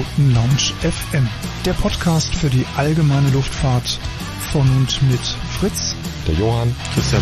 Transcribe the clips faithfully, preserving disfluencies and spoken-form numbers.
Pilotenlounge F M, der Podcast für die allgemeine Luftfahrt von und mit Fritz, der Johann, Christian.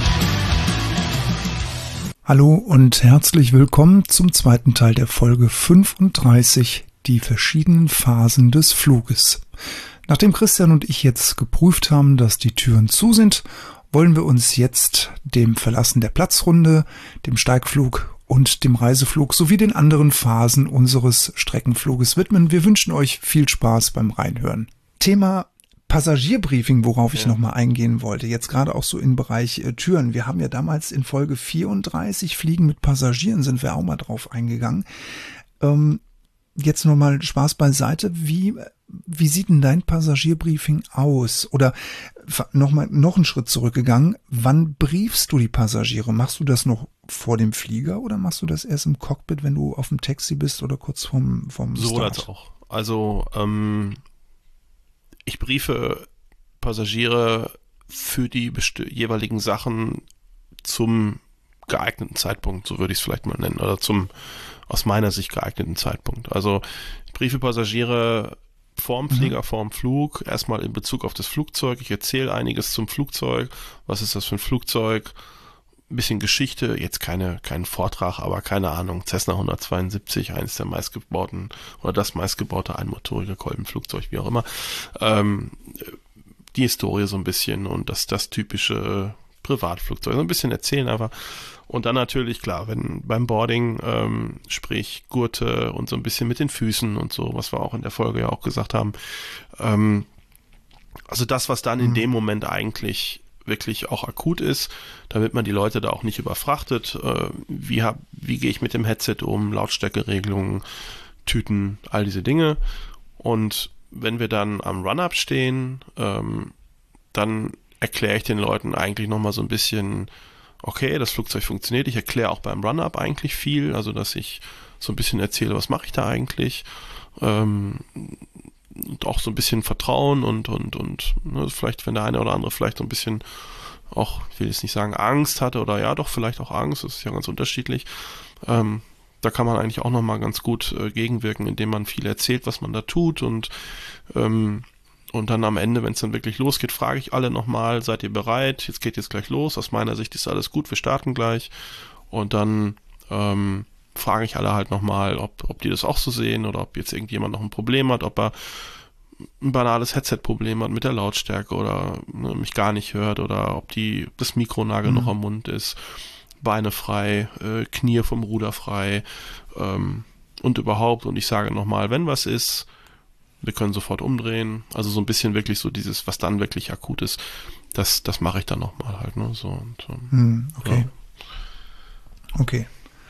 Hallo und herzlich willkommen zum zweiten Teil der Folge fünfunddreißig, die verschiedenen Phasen des Fluges. Nachdem Christian und ich jetzt geprüft haben, dass die Türen zu sind, wollen wir uns jetzt dem Verlassen der Platzrunde, dem Steigflug und dem Reiseflug sowie den anderen Phasen unseres Streckenfluges widmen. Wir wünschen euch viel Spaß beim Reinhören. Thema Passagierbriefing, worauf ich ja. nochmal eingehen wollte, jetzt gerade auch so im Bereich äh, Türen. Wir haben ja damals in Folge vierunddreißig Fliegen mit Passagieren, sind wir auch mal drauf eingegangen. Ähm, jetzt nochmal Spaß beiseite. Wie, wie sieht denn dein Passagierbriefing aus? Oder nochmal noch einen Schritt zurückgegangen. Wann briefst du die Passagiere? Machst du das noch vor dem Flieger oder machst du das erst im Cockpit, wenn du auf dem Taxi bist oder kurz vorm, vorm Start? Sowohl als auch. Also, ähm, ich briefe Passagiere für die besti- jeweiligen Sachen zum geeigneten Zeitpunkt, so würde ich es vielleicht mal nennen, oder zum aus meiner Sicht geeigneten Zeitpunkt. Also ich briefe Passagiere vorm Flieger, mhm. vorm Flug, erstmal in Bezug auf das Flugzeug. Ich erzähle einiges zum Flugzeug. Was ist das für ein Flugzeug? Ein bisschen Geschichte, jetzt keine kein Vortrag, aber keine Ahnung, Cessna hundertzweiundsiebzig, eines der meistgebauten oder das meistgebaute einmotorige Kolbenflugzeug, wie auch immer. Ähm, die Historie so ein bisschen und das, das typische Privatflugzeug, so ein bisschen erzählen einfach. Und dann natürlich, klar, wenn beim Boarding, ähm, sprich Gurte und so ein bisschen mit den Füßen und so, was wir auch in der Folge ja auch gesagt haben. Ähm, also das, was dann in dem Moment eigentlich wirklich auch akut ist, damit man die Leute da auch nicht überfrachtet. Äh, wie hab, wie gehe ich mit dem Headset um, Lautstärkeregelungen, Tüten, all diese Dinge. Und wenn wir dann am Run-Up stehen, ähm, dann erkläre ich den Leuten eigentlich nochmal so ein bisschen, okay, das Flugzeug funktioniert. Ich erkläre auch beim Run-Up eigentlich viel, also dass ich so ein bisschen erzähle, was mache ich da eigentlich. Ähm, und auch so ein bisschen Vertrauen und und und ne, vielleicht, wenn der eine oder andere vielleicht so ein bisschen auch, ich will jetzt nicht sagen Angst hatte oder ja doch vielleicht auch Angst, das ist ja ganz unterschiedlich, ähm, da kann man eigentlich auch nochmal ganz gut äh, gegenwirken, indem man viel erzählt, was man da tut und ähm, und dann am Ende, wenn es dann wirklich losgeht, frage ich alle nochmal, seid ihr bereit? Jetzt geht jetzt gleich los, aus meiner Sicht ist alles gut, wir starten gleich und dann ähm, frage ich alle halt nochmal, ob, ob die das auch so sehen oder ob jetzt irgendjemand noch ein Problem hat, ob er ein banales Headset-Problem hat mit der Lautstärke oder ne, mich gar nicht hört oder ob die das Mikronagel mhm. noch am Mund ist, Beine frei, äh, Knie vom Ruder frei ähm, und überhaupt. Und ich sage nochmal, wenn was ist, wir können sofort umdrehen. Also so ein bisschen wirklich so dieses, was dann wirklich akut ist, das, das mache ich dann nochmal halt. Ne, so und, ähm, mhm, okay. Ja. Okay.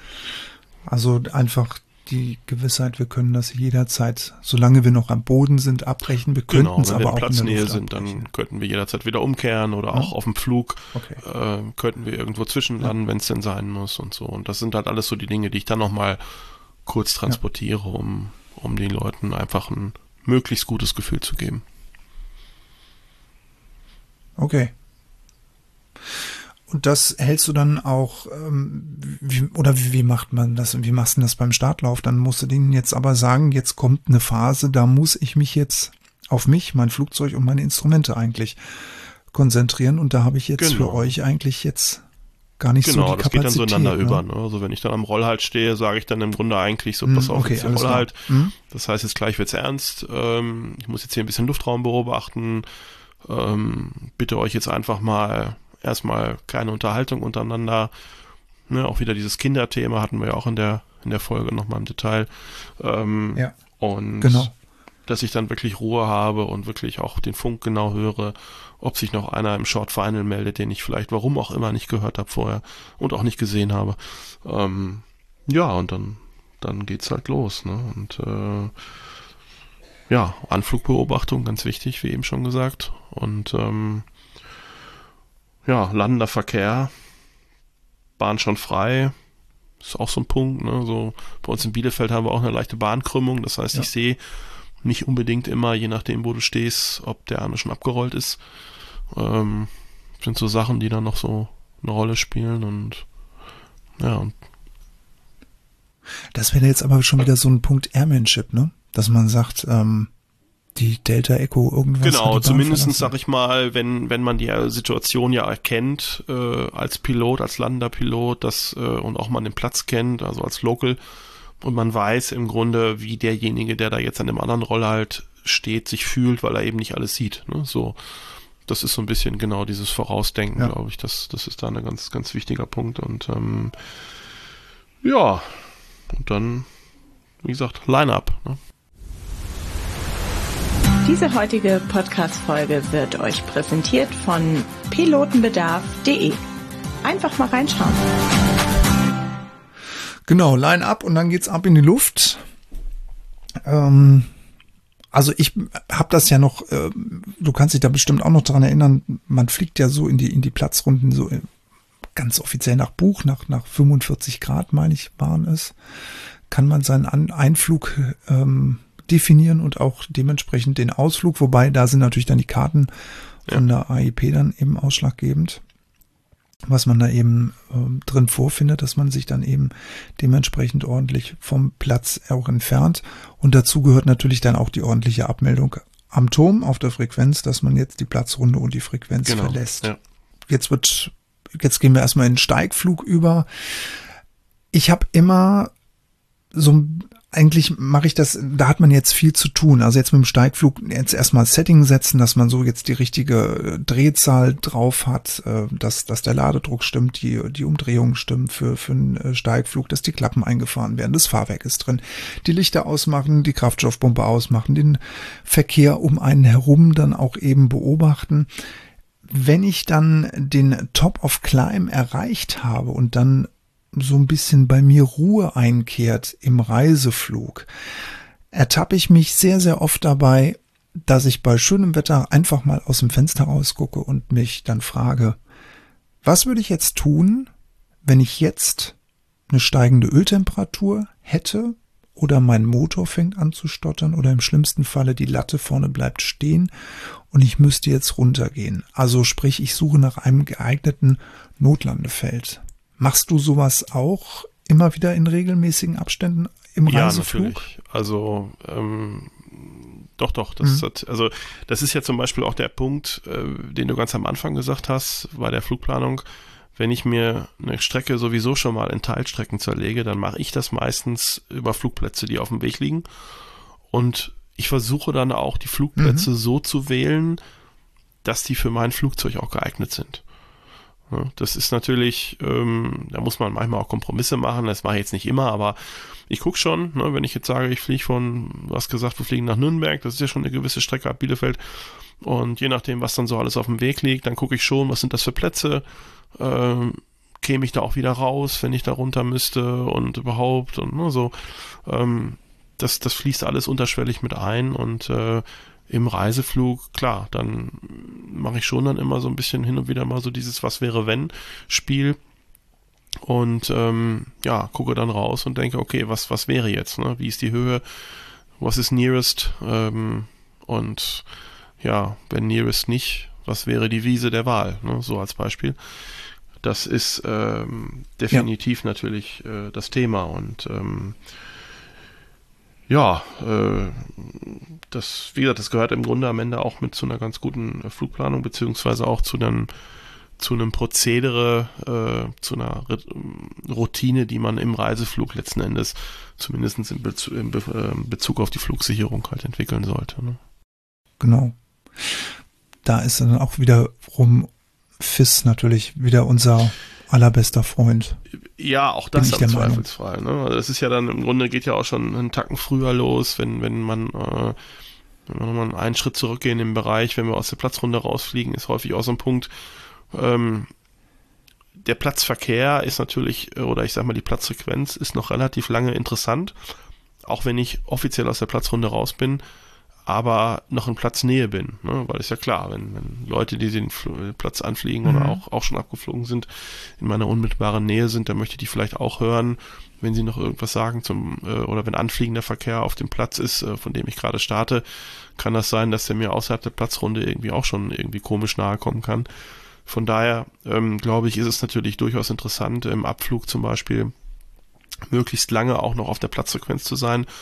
Also einfach die Gewissheit, wir können das jederzeit, solange wir noch am Boden sind, abbrechen. Wir könnten genau, es aber wir auch in Platznähe der Luft sind, abbrechen. Dann könnten wir jederzeit wieder umkehren oder auch ja. auf dem Flug okay. äh, könnten wir irgendwo zwischenlanden, ja. wenn es denn sein muss und so. Und das sind halt alles so die Dinge, die ich dann nochmal kurz transportiere, ja. um, um den Leuten einfach ein möglichst gutes Gefühl zu geben. Okay. Und das hältst du dann auch, ähm, wie, oder wie, wie macht man das? Wie machst du das beim Startlauf? Dann musst du denen jetzt aber sagen, jetzt kommt eine Phase, da muss ich mich jetzt auf mich, mein Flugzeug und meine Instrumente eigentlich konzentrieren. Und da habe ich jetzt genau. für euch eigentlich jetzt gar nicht genau, so die Kapazität. Genau, das geht dann so ineinander ne? über. Ne? Also wenn ich dann am Rollhalt stehe, sage ich dann im Grunde eigentlich so, pass auf, okay, jetzt der Rollhalt. Mhm. Das heißt, jetzt gleich wird's ernst. Ähm, ich muss jetzt hier ein bisschen Luftraum beobachten. Ähm, bitte euch jetzt einfach mal erstmal keine Unterhaltung untereinander. Ne, auch wieder dieses Kinderthema hatten wir ja auch in der in der Folge nochmal im Detail. Ähm, ja, und genau. dass ich dann wirklich Ruhe habe und wirklich auch den Funk genau höre, ob sich noch einer im Short Final meldet, den ich vielleicht, warum auch immer, nicht gehört habe vorher und auch nicht gesehen habe. Ähm, ja, und dann dann geht's halt los. Ne? Und äh, ja, Anflugbeobachtung, ganz wichtig, wie eben schon gesagt. Und ähm, ja, landender Verkehr, Bahn schon frei, ist auch so ein Punkt, ne? So, bei uns in Bielefeld haben wir auch eine leichte Bahnkrümmung, das heißt, ja. ich sehe nicht unbedingt immer, je nachdem, wo du stehst, ob der eine schon abgerollt ist. Ähm, sind so Sachen, die dann noch so eine Rolle spielen und ja. Und das wäre jetzt aber schon wieder so ein Punkt Airmanship, ne? dass man sagt, ähm, die Delta Echo irgendwas. Genau, zumindest sag ich mal, wenn wenn man die Situation ja erkennt, äh, als Pilot, als landender Pilot, das äh, und auch mal den Platz kennt, also als Local, und man weiß im Grunde, wie derjenige, der da jetzt an dem anderen Roll halt steht, sich fühlt, weil er eben nicht alles sieht. Ne? So, das ist so ein bisschen genau dieses Vorausdenken, ja. glaube ich. Das das ist da ein ganz ganz wichtiger Punkt. Und ähm, ja, und dann, wie gesagt, Line-Up. Ne? Diese heutige Podcast-Folge wird euch präsentiert von pilotenbedarf punkt de. Einfach mal reinschauen. Genau, Line up und dann geht's ab in die Luft. Ähm, also ich habe das ja noch, äh, du kannst dich da bestimmt auch noch dran erinnern, man fliegt ja so in die in die Platzrunden so ganz offiziell nach Buch, nach nach fünfundvierzig Grad, meine ich, waren es, kann man seinen An- Einflug ähm, definieren und auch dementsprechend den Ausflug, wobei da sind natürlich dann die Karten von der A I P dann eben ausschlaggebend, was man da eben ähm, drin vorfindet, dass man sich dann eben dementsprechend ordentlich vom Platz auch entfernt. Und dazu gehört natürlich dann auch die ordentliche Abmeldung am Turm auf der Frequenz, dass man jetzt die Platzrunde und die Frequenz genau, verlässt. Ja. Jetzt wird, jetzt gehen wir erstmal in den Steigflug über. Ich habe immer so Eigentlich mache ich das, da hat man jetzt viel zu tun. Also jetzt mit dem Steigflug jetzt erstmal Setting setzen, dass man so jetzt die richtige Drehzahl drauf hat, dass, dass der Ladedruck stimmt, die, die Umdrehung stimmt für, für einen Steigflug, dass die Klappen eingefahren werden, das Fahrwerk ist drin, die Lichter ausmachen, die Kraftstoffpumpe ausmachen, den Verkehr um einen herum dann auch eben beobachten. Wenn ich dann den Top of Climb erreicht habe und dann so ein bisschen bei mir Ruhe einkehrt im Reiseflug, ertappe ich mich sehr, sehr oft dabei, dass ich bei schönem Wetter einfach mal aus dem Fenster rausgucke und mich dann frage, was würde ich jetzt tun, wenn ich jetzt eine steigende Öltemperatur hätte oder mein Motor fängt an zu stottern oder im schlimmsten Falle die Latte vorne bleibt stehen und ich müsste jetzt runtergehen. Also sprich, ich suche nach einem geeigneten Notlandefeld. Machst du sowas auch immer wieder in regelmäßigen Abständen im Reiseflug? Ja, natürlich. Also ähm, doch, doch. Das, mhm. hat, also das ist ja zum Beispiel auch der Punkt, äh, den du ganz am Anfang gesagt hast bei der Flugplanung. Wenn ich mir eine Strecke sowieso schon mal in Teilstrecken zerlege, dann mache ich das meistens über Flugplätze, die auf dem Weg liegen. Und ich versuche dann auch die Flugplätze mhm. so zu wählen, dass die für mein Flugzeug auch geeignet sind. Ja, das ist natürlich, ähm, da muss man manchmal auch Kompromisse machen, das mache ich jetzt nicht immer, aber ich gucke schon, ne, wenn ich jetzt sage, ich fliege von, du hast gesagt, wir fliegen nach Nürnberg, das ist ja schon eine gewisse Strecke ab Bielefeld, und je nachdem, was dann so alles auf dem Weg liegt, dann gucke ich schon, was sind das für Plätze, ähm, käme ich da auch wieder raus, wenn ich da runter müsste und überhaupt und ne, so, ähm, das, das fließt alles unterschwellig mit ein und äh, im Reiseflug, klar, dann mache ich schon dann immer so ein bisschen hin und wieder mal so dieses Was wäre wenn Spiel und ähm, ja, gucke dann raus und denke, okay, was was wäre jetzt, ne? Wie ist die Höhe, was ist nearest ähm, und ja, wenn nearest nicht, was wäre die Wiese der Wahl, ne? So als Beispiel. Das ist ähm, definitiv ja. natürlich äh, das Thema und ähm, Ja, äh, das, wie gesagt, das gehört im Grunde am Ende auch mit zu einer ganz guten äh, Flugplanung, beziehungsweise auch zu einem, zu einem Prozedere, äh, zu einer R- Routine, die man im Reiseflug letzten Endes zumindest in Bezug, in Be- äh, Bezug auf die Flugsicherung halt entwickeln sollte. Ne? Genau. Da ist dann auch wiederum F I S natürlich wieder unser allerbester Freund. Ja, auch das am Zweifelsfall. Ne? Also das ist ja dann im Grunde geht ja auch schon einen Tacken früher los, wenn wenn man äh, wenn wir nochmal einen Schritt zurückgehen im Bereich, wenn wir aus der Platzrunde rausfliegen, ist häufig auch so ein Punkt, ähm, der Platzverkehr ist natürlich, oder ich sag mal die Platzfrequenz ist noch relativ lange interessant, auch wenn ich offiziell aus der Platzrunde raus bin, aber noch in Platznähe bin, ne? Weil ist ja klar, wenn, wenn Leute, die den Fl- Platz anfliegen mhm. oder auch, auch schon abgeflogen sind, in meiner unmittelbaren Nähe sind, dann möchte ich die vielleicht auch hören, wenn sie noch irgendwas sagen zum äh, oder wenn anfliegender Verkehr auf dem Platz ist, äh, von dem ich gerade starte, kann das sein, dass der mir außerhalb der Platzrunde irgendwie auch schon irgendwie komisch nahe kommen kann. Von daher ähm, glaube ich, ist es natürlich durchaus interessant, im Abflug zum Beispiel möglichst lange auch noch auf der Platzfrequenz zu sein,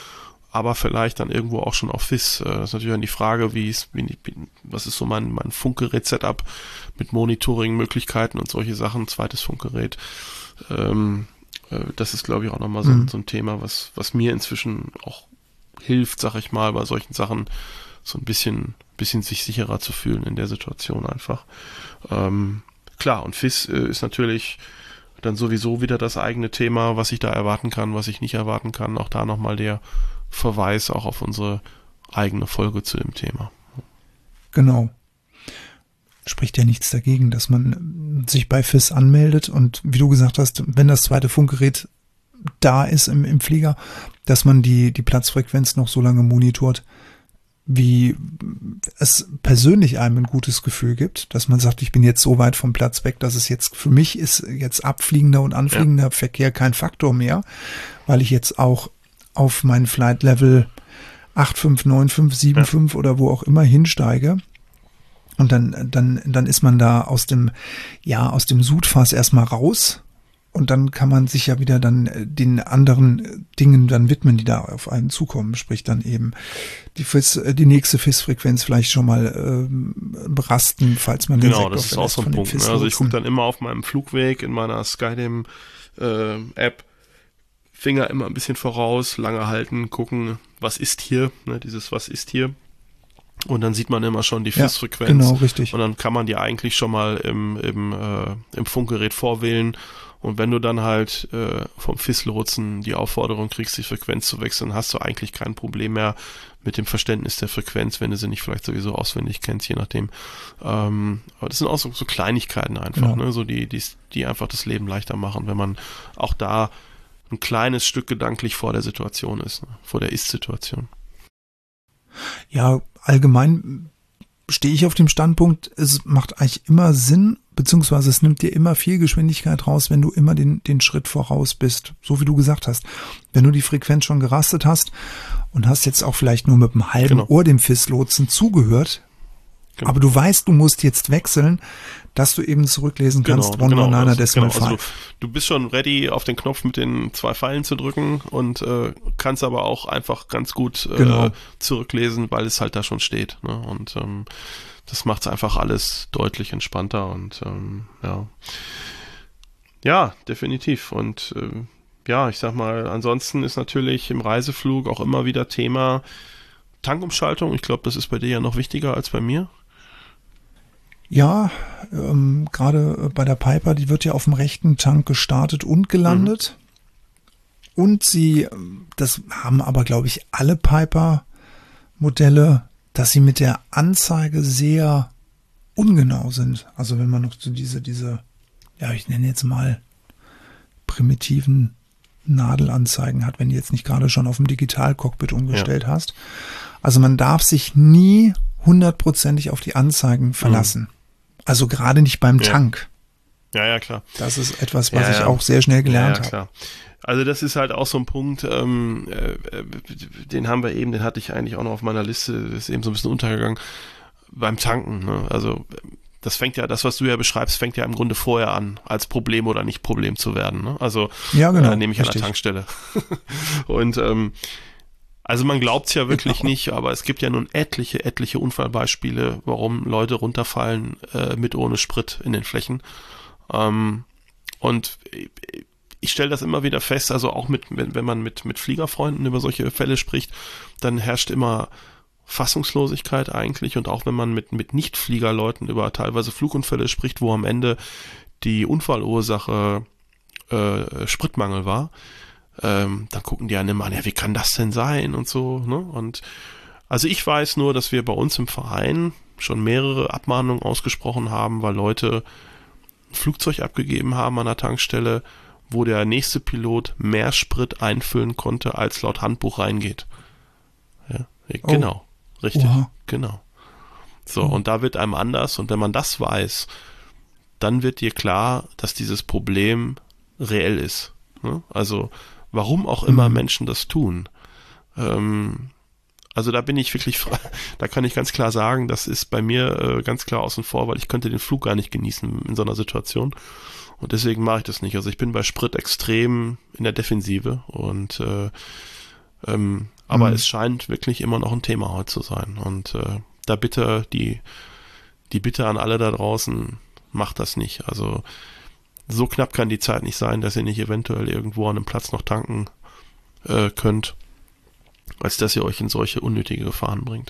aber vielleicht dann irgendwo auch schon auf F I S. Das ist natürlich dann die Frage, wie ist, wie, was ist so mein, mein Funkgerät-Setup mit Monitoring-Möglichkeiten und solche Sachen, zweites Funkgerät. Ähm, äh, das ist, glaube ich, auch nochmal so, mhm. so ein Thema, was, was mir inzwischen auch hilft, sag ich mal, bei solchen Sachen so ein bisschen, bisschen sich sicherer zu fühlen in der Situation einfach. Ähm, klar, und F I S äh, ist natürlich dann sowieso wieder das eigene Thema, was ich da erwarten kann, was ich nicht erwarten kann. Auch da nochmal der Verweis auch auf unsere eigene Folge zu dem Thema. Genau. Spricht ja nichts dagegen, dass man sich bei F I S anmeldet und wie du gesagt hast, wenn das zweite Funkgerät da ist im, im Flieger, dass man die, die Platzfrequenz noch so lange monitort, wie es persönlich einem ein gutes Gefühl gibt, dass man sagt, ich bin jetzt so weit vom Platz weg, dass es jetzt für mich ist jetzt abfliegender und anfliegender ja. Verkehr kein Faktor mehr, weil ich jetzt auch auf mein Flight Level acht fünf, neun fünf, sieben fünf ja. oder wo auch immer hinsteige. Und dann, dann, dann ist man da aus dem, ja, aus dem Sudfass erstmal raus. Und dann kann man sich ja wieder dann den anderen Dingen dann widmen, die da auf einen zukommen. Sprich dann eben die F I S, die nächste F I S-Frequenz vielleicht schon mal ähm, berasten, falls man den Genau, Sektor das ist auch so ein Punkt. Ne? Also ich gucke dann immer auf meinem Flugweg in meiner Skydam äh, App, Finger immer ein bisschen voraus, lange halten, gucken, was ist hier, ne? Dieses was ist hier. Und dann sieht man immer schon die F I S-Frequenz. Ja, genau, richtig. Und dann kann man die eigentlich schon mal im, im, äh, im Funkgerät vorwählen. Und wenn du dann halt äh, vom F I S-Lotsen die Aufforderung kriegst, die Frequenz zu wechseln, hast du eigentlich kein Problem mehr mit dem Verständnis der Frequenz, wenn du sie nicht vielleicht sowieso auswendig kennst, je nachdem. Ähm, aber das sind auch so, so Kleinigkeiten einfach, genau. ne? So die, die, die einfach das Leben leichter machen, wenn man auch da ein kleines Stück gedanklich vor der Situation ist, ne? Vor der Ist-Situation. Ja, allgemein stehe ich auf dem Standpunkt, es macht eigentlich immer Sinn, beziehungsweise es nimmt dir immer viel Geschwindigkeit raus, wenn du immer den, den Schritt voraus bist, so wie du gesagt hast. Wenn du die Frequenz schon gerastet hast und hast jetzt auch vielleicht nur mit einem halben genau. Ohr dem F I S-Lotsen zugehört, genau. aber du weißt, du musst jetzt wechseln, dass du eben zurücklesen kannst, genau, one genau, one niner also, decimal genau, also five. du, du bist schon ready, auf den Knopf mit den zwei Pfeilen zu drücken und äh, kannst aber auch einfach ganz gut äh, genau. zurücklesen, weil es halt da schon steht. Ne? Und ähm, das macht es einfach alles deutlich entspannter und ähm, ja. Ja, definitiv. Und äh, ja, ich sag mal, ansonsten ist natürlich im Reiseflug auch immer wieder Thema Tankumschaltung. Ich glaube, das ist bei dir ja noch wichtiger als bei mir. Ja, ähm, gerade bei der Piper, die wird ja auf dem rechten Tank gestartet und gelandet. Mhm. Und sie, das haben aber, glaube ich, alle Piper-Modelle, dass sie mit der Anzeige sehr ungenau sind. Also wenn man noch so diese, diese, ja, ich nenne jetzt mal primitiven Nadelanzeigen hat, wenn du jetzt nicht gerade schon auf dem Digital-Cockpit umgestellt ja. hast. Also man darf sich nie hundertprozentig auf die Anzeigen verlassen. Mhm. Also gerade nicht beim ja. Tank. Ja, ja, klar. Das ist etwas, was ja, ich ja. auch sehr schnell gelernt ja, ja, habe. Also das ist halt auch so ein Punkt, ähm, äh, den haben wir eben, den hatte ich eigentlich auch noch auf meiner Liste, ist eben so ein bisschen untergegangen, beim Tanken. Ne? Also das fängt ja, das, was du ja beschreibst, fängt ja im Grunde vorher an, als Problem oder nicht Problem zu werden. Ne? Also ja, genau, äh, nehme ich richtig. An der Tankstelle. Und ähm, also man glaubt es ja wirklich genau. nicht, aber es gibt ja nun etliche, etliche Unfallbeispiele, warum Leute runterfallen äh, mit ohne Sprit in den Flächen. Ähm, und ich stelle das immer wieder fest, also auch mit, wenn man mit, mit Fliegerfreunden über solche Fälle spricht, dann herrscht immer Fassungslosigkeit eigentlich, und auch wenn man mit, mit Nicht-Fliegerleuten über teilweise Flugunfälle spricht, wo am Ende die Unfallursache äh, Spritmangel war, Ähm, dann gucken die einen immer an, ja, wie kann das denn sein und so, ne? Und also ich weiß nur, dass wir bei uns im Verein schon mehrere Abmahnungen ausgesprochen haben, weil Leute ein Flugzeug abgegeben haben an der Tankstelle, wo der nächste Pilot mehr Sprit einfüllen konnte, als laut Handbuch reingeht. Ja, genau, oh. richtig, Oha. genau. So, oh. und da wird einem anders, und wenn man das weiß, dann wird dir klar, dass dieses Problem reell ist. Ne? Also warum auch immer mhm. Menschen das tun. Ähm, also da bin ich wirklich, da kann ich ganz klar sagen, das ist bei mir äh, ganz klar außen vor, weil ich könnte den Flug gar nicht genießen in so einer Situation. Und deswegen mache ich das nicht. Also ich bin bei Sprit extrem in der Defensive und äh, Ähm, aber Mhm. es scheint wirklich immer noch ein Thema heute zu sein. Und äh, da bitte die, die Bitte an alle da draußen, macht das nicht. Also so knapp kann die Zeit nicht sein, dass ihr nicht eventuell irgendwo an einem Platz noch tanken äh, könnt, als dass ihr euch in solche unnötige Gefahren bringt.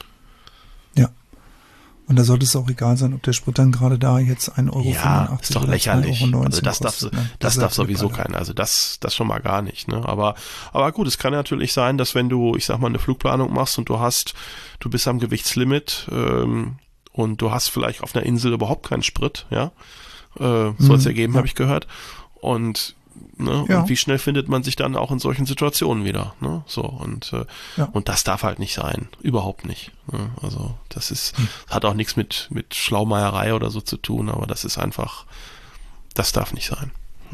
Ja. Und da sollte es auch egal sein, ob der Sprit dann gerade da jetzt ein Euro Ja, ist doch lächerlich. Also das darf, kostet, ne? das Das darf ist sowieso keiner. keiner. Also das, das schon mal gar nicht. Ne? Aber, aber gut, es kann natürlich sein, dass wenn du, ich sag mal, eine Flugplanung machst und du hast, du bist am Gewichtslimit ähm, und du hast vielleicht auf einer Insel überhaupt keinen Sprit, ja, äh, soll es Mhm, ergeben, ja. habe ich gehört. Und Ne? Ja. Und wie schnell findet man sich dann auch in solchen Situationen wieder? Ne? So und äh, Ja. und das darf halt nicht sein, überhaupt nicht. Ne? Also das ist Hm. hat auch nichts mit mit Schlaumeierei oder so zu tun, aber das ist einfach, das darf nicht sein.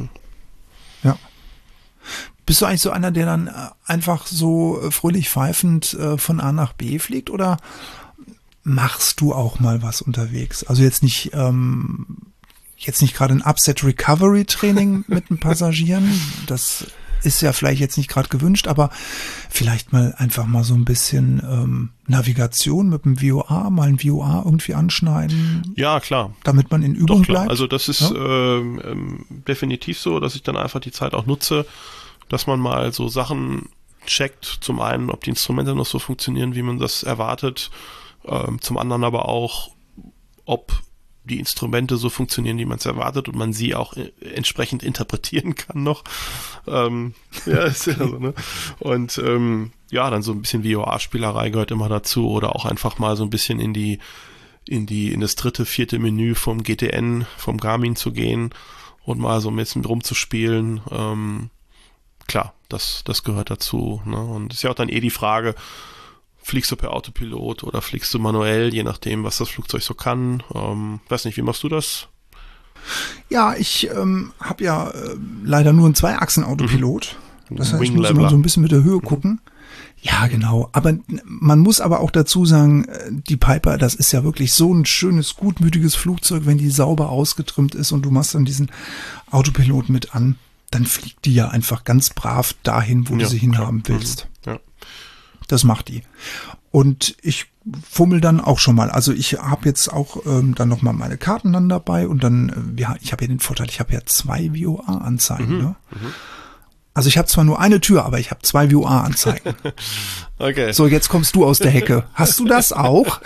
Ja. Bist du eigentlich so einer, der dann äh, einfach so äh, fröhlich pfeifend äh, von A nach B fliegt oder machst du auch mal was unterwegs? Also jetzt nicht ähm, jetzt nicht gerade ein Upset-Recovery-Training mit den Passagieren, das ist ja vielleicht jetzt nicht gerade gewünscht, aber vielleicht mal einfach mal so ein bisschen ähm, Navigation mit dem V O A, mal ein V O A irgendwie anschneiden, Ja, klar. damit man in Übung Doch, klar. bleibt. Also das ist Ja? ähm, ähm, definitiv so, dass ich dann einfach die Zeit auch nutze, dass man mal so Sachen checkt. Zum einen, ob die Instrumente noch so funktionieren, wie man das erwartet. Ähm, zum anderen aber auch, ob die Instrumente so funktionieren, wie man es erwartet und man sie auch äh, entsprechend interpretieren kann noch. Ähm, ja, ist ja so, ne? Und ähm, ja, dann so ein bisschen V O A-Spielerei gehört immer dazu oder auch einfach mal so ein bisschen in die in die in das dritte, vierte Menü vom G T N, vom Garmin zu gehen und mal so ein bisschen rumzuspielen. Ähm, klar, das das gehört dazu. Ne? Und ist ja auch dann eh die Frage, fliegst du per Autopilot oder fliegst du manuell, je nachdem, was das Flugzeug so kann. Ähm, weiß nicht, wie machst du das? Ja, ich ähm, habe ja äh, leider nur einen Zweiachsen-Autopilot. Das heißt, ich muss Wing-Leveler. immer so ein bisschen mit der Höhe gucken. Ja, genau. Aber n- man muss aber auch dazu sagen, äh, die Piper, das ist ja wirklich so ein schönes, gutmütiges Flugzeug, wenn die sauber ausgetrimmt ist und du machst dann diesen Autopilot mit an, dann fliegt die ja einfach ganz brav dahin, wo Ja, du sie klar. hinhaben willst. Mhm. Ja. Das macht die. Und ich fummel dann auch schon mal. Also ich habe jetzt auch ähm, dann nochmal meine Karten dann dabei und dann, äh, ja, ich habe ja den Vorteil, ich habe ja zwei V O A-Anzeigen. Mhm. Ne? Also ich habe zwar nur eine Tür, aber ich habe zwei V O A-Anzeigen. Okay. So, jetzt kommst du aus der Hecke. Hast du das auch?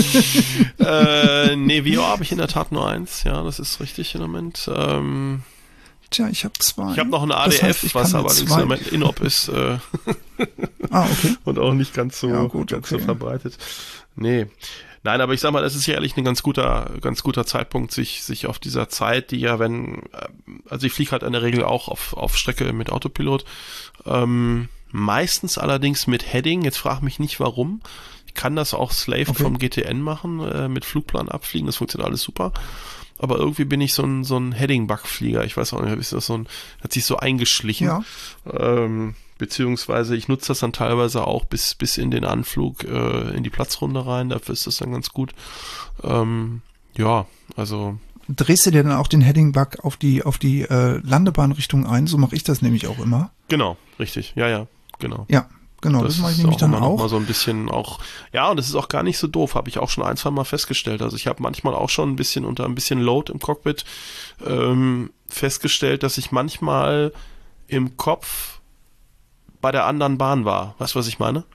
äh, nee, V O A habe ich in der Tat nur eins. Ja, das ist richtig im Moment. Ähm, Tja, ich habe zwei. ich habe noch ein A D F, Das heißt, ich was kann aber mit links zwei- im Moment Inop ist äh, Ah, okay. und auch nicht ganz so, Ja, gut, ganz okay. so verbreitet. Nee. Nein, aber ich sag mal, das ist sicherlich ein ganz guter, ganz guter Zeitpunkt, sich, sich auf dieser Zeit, die ja, wenn, äh, also ich fliege halt in der Regel auch auf, auf Strecke mit Autopilot, ähm, meistens allerdings mit Heading, jetzt frag mich nicht warum, ich kann das auch Slave Okay. vom G T N machen, äh, mit Flugplan abfliegen, das funktioniert alles super, aber irgendwie bin ich so ein, so ein Heading-Bug-Flieger, ich weiß auch nicht, ist das so ein, hat sich so eingeschlichen, Ja. ähm, beziehungsweise ich nutze das dann teilweise auch bis bis in den Anflug äh, in die Platzrunde rein, dafür ist das dann ganz gut. Ähm, ja, also Drehst du dir dann auch den Heading-Bug auf die, auf die äh, Landebahnrichtung ein? So mache ich das nämlich auch immer. genau, richtig, ja, ja, genau. Ja, genau. Das, mache ich ist nämlich auch dann immer noch auch. mal so ein bisschen auch, ja, und das ist auch gar nicht so doof, habe ich auch schon ein, zwei Mal festgestellt. Also ich habe manchmal auch schon ein bisschen unter ein bisschen Load im Cockpit ähm, festgestellt, dass ich manchmal im Kopf bei der anderen Bahn war. Weißt du, was ich meine?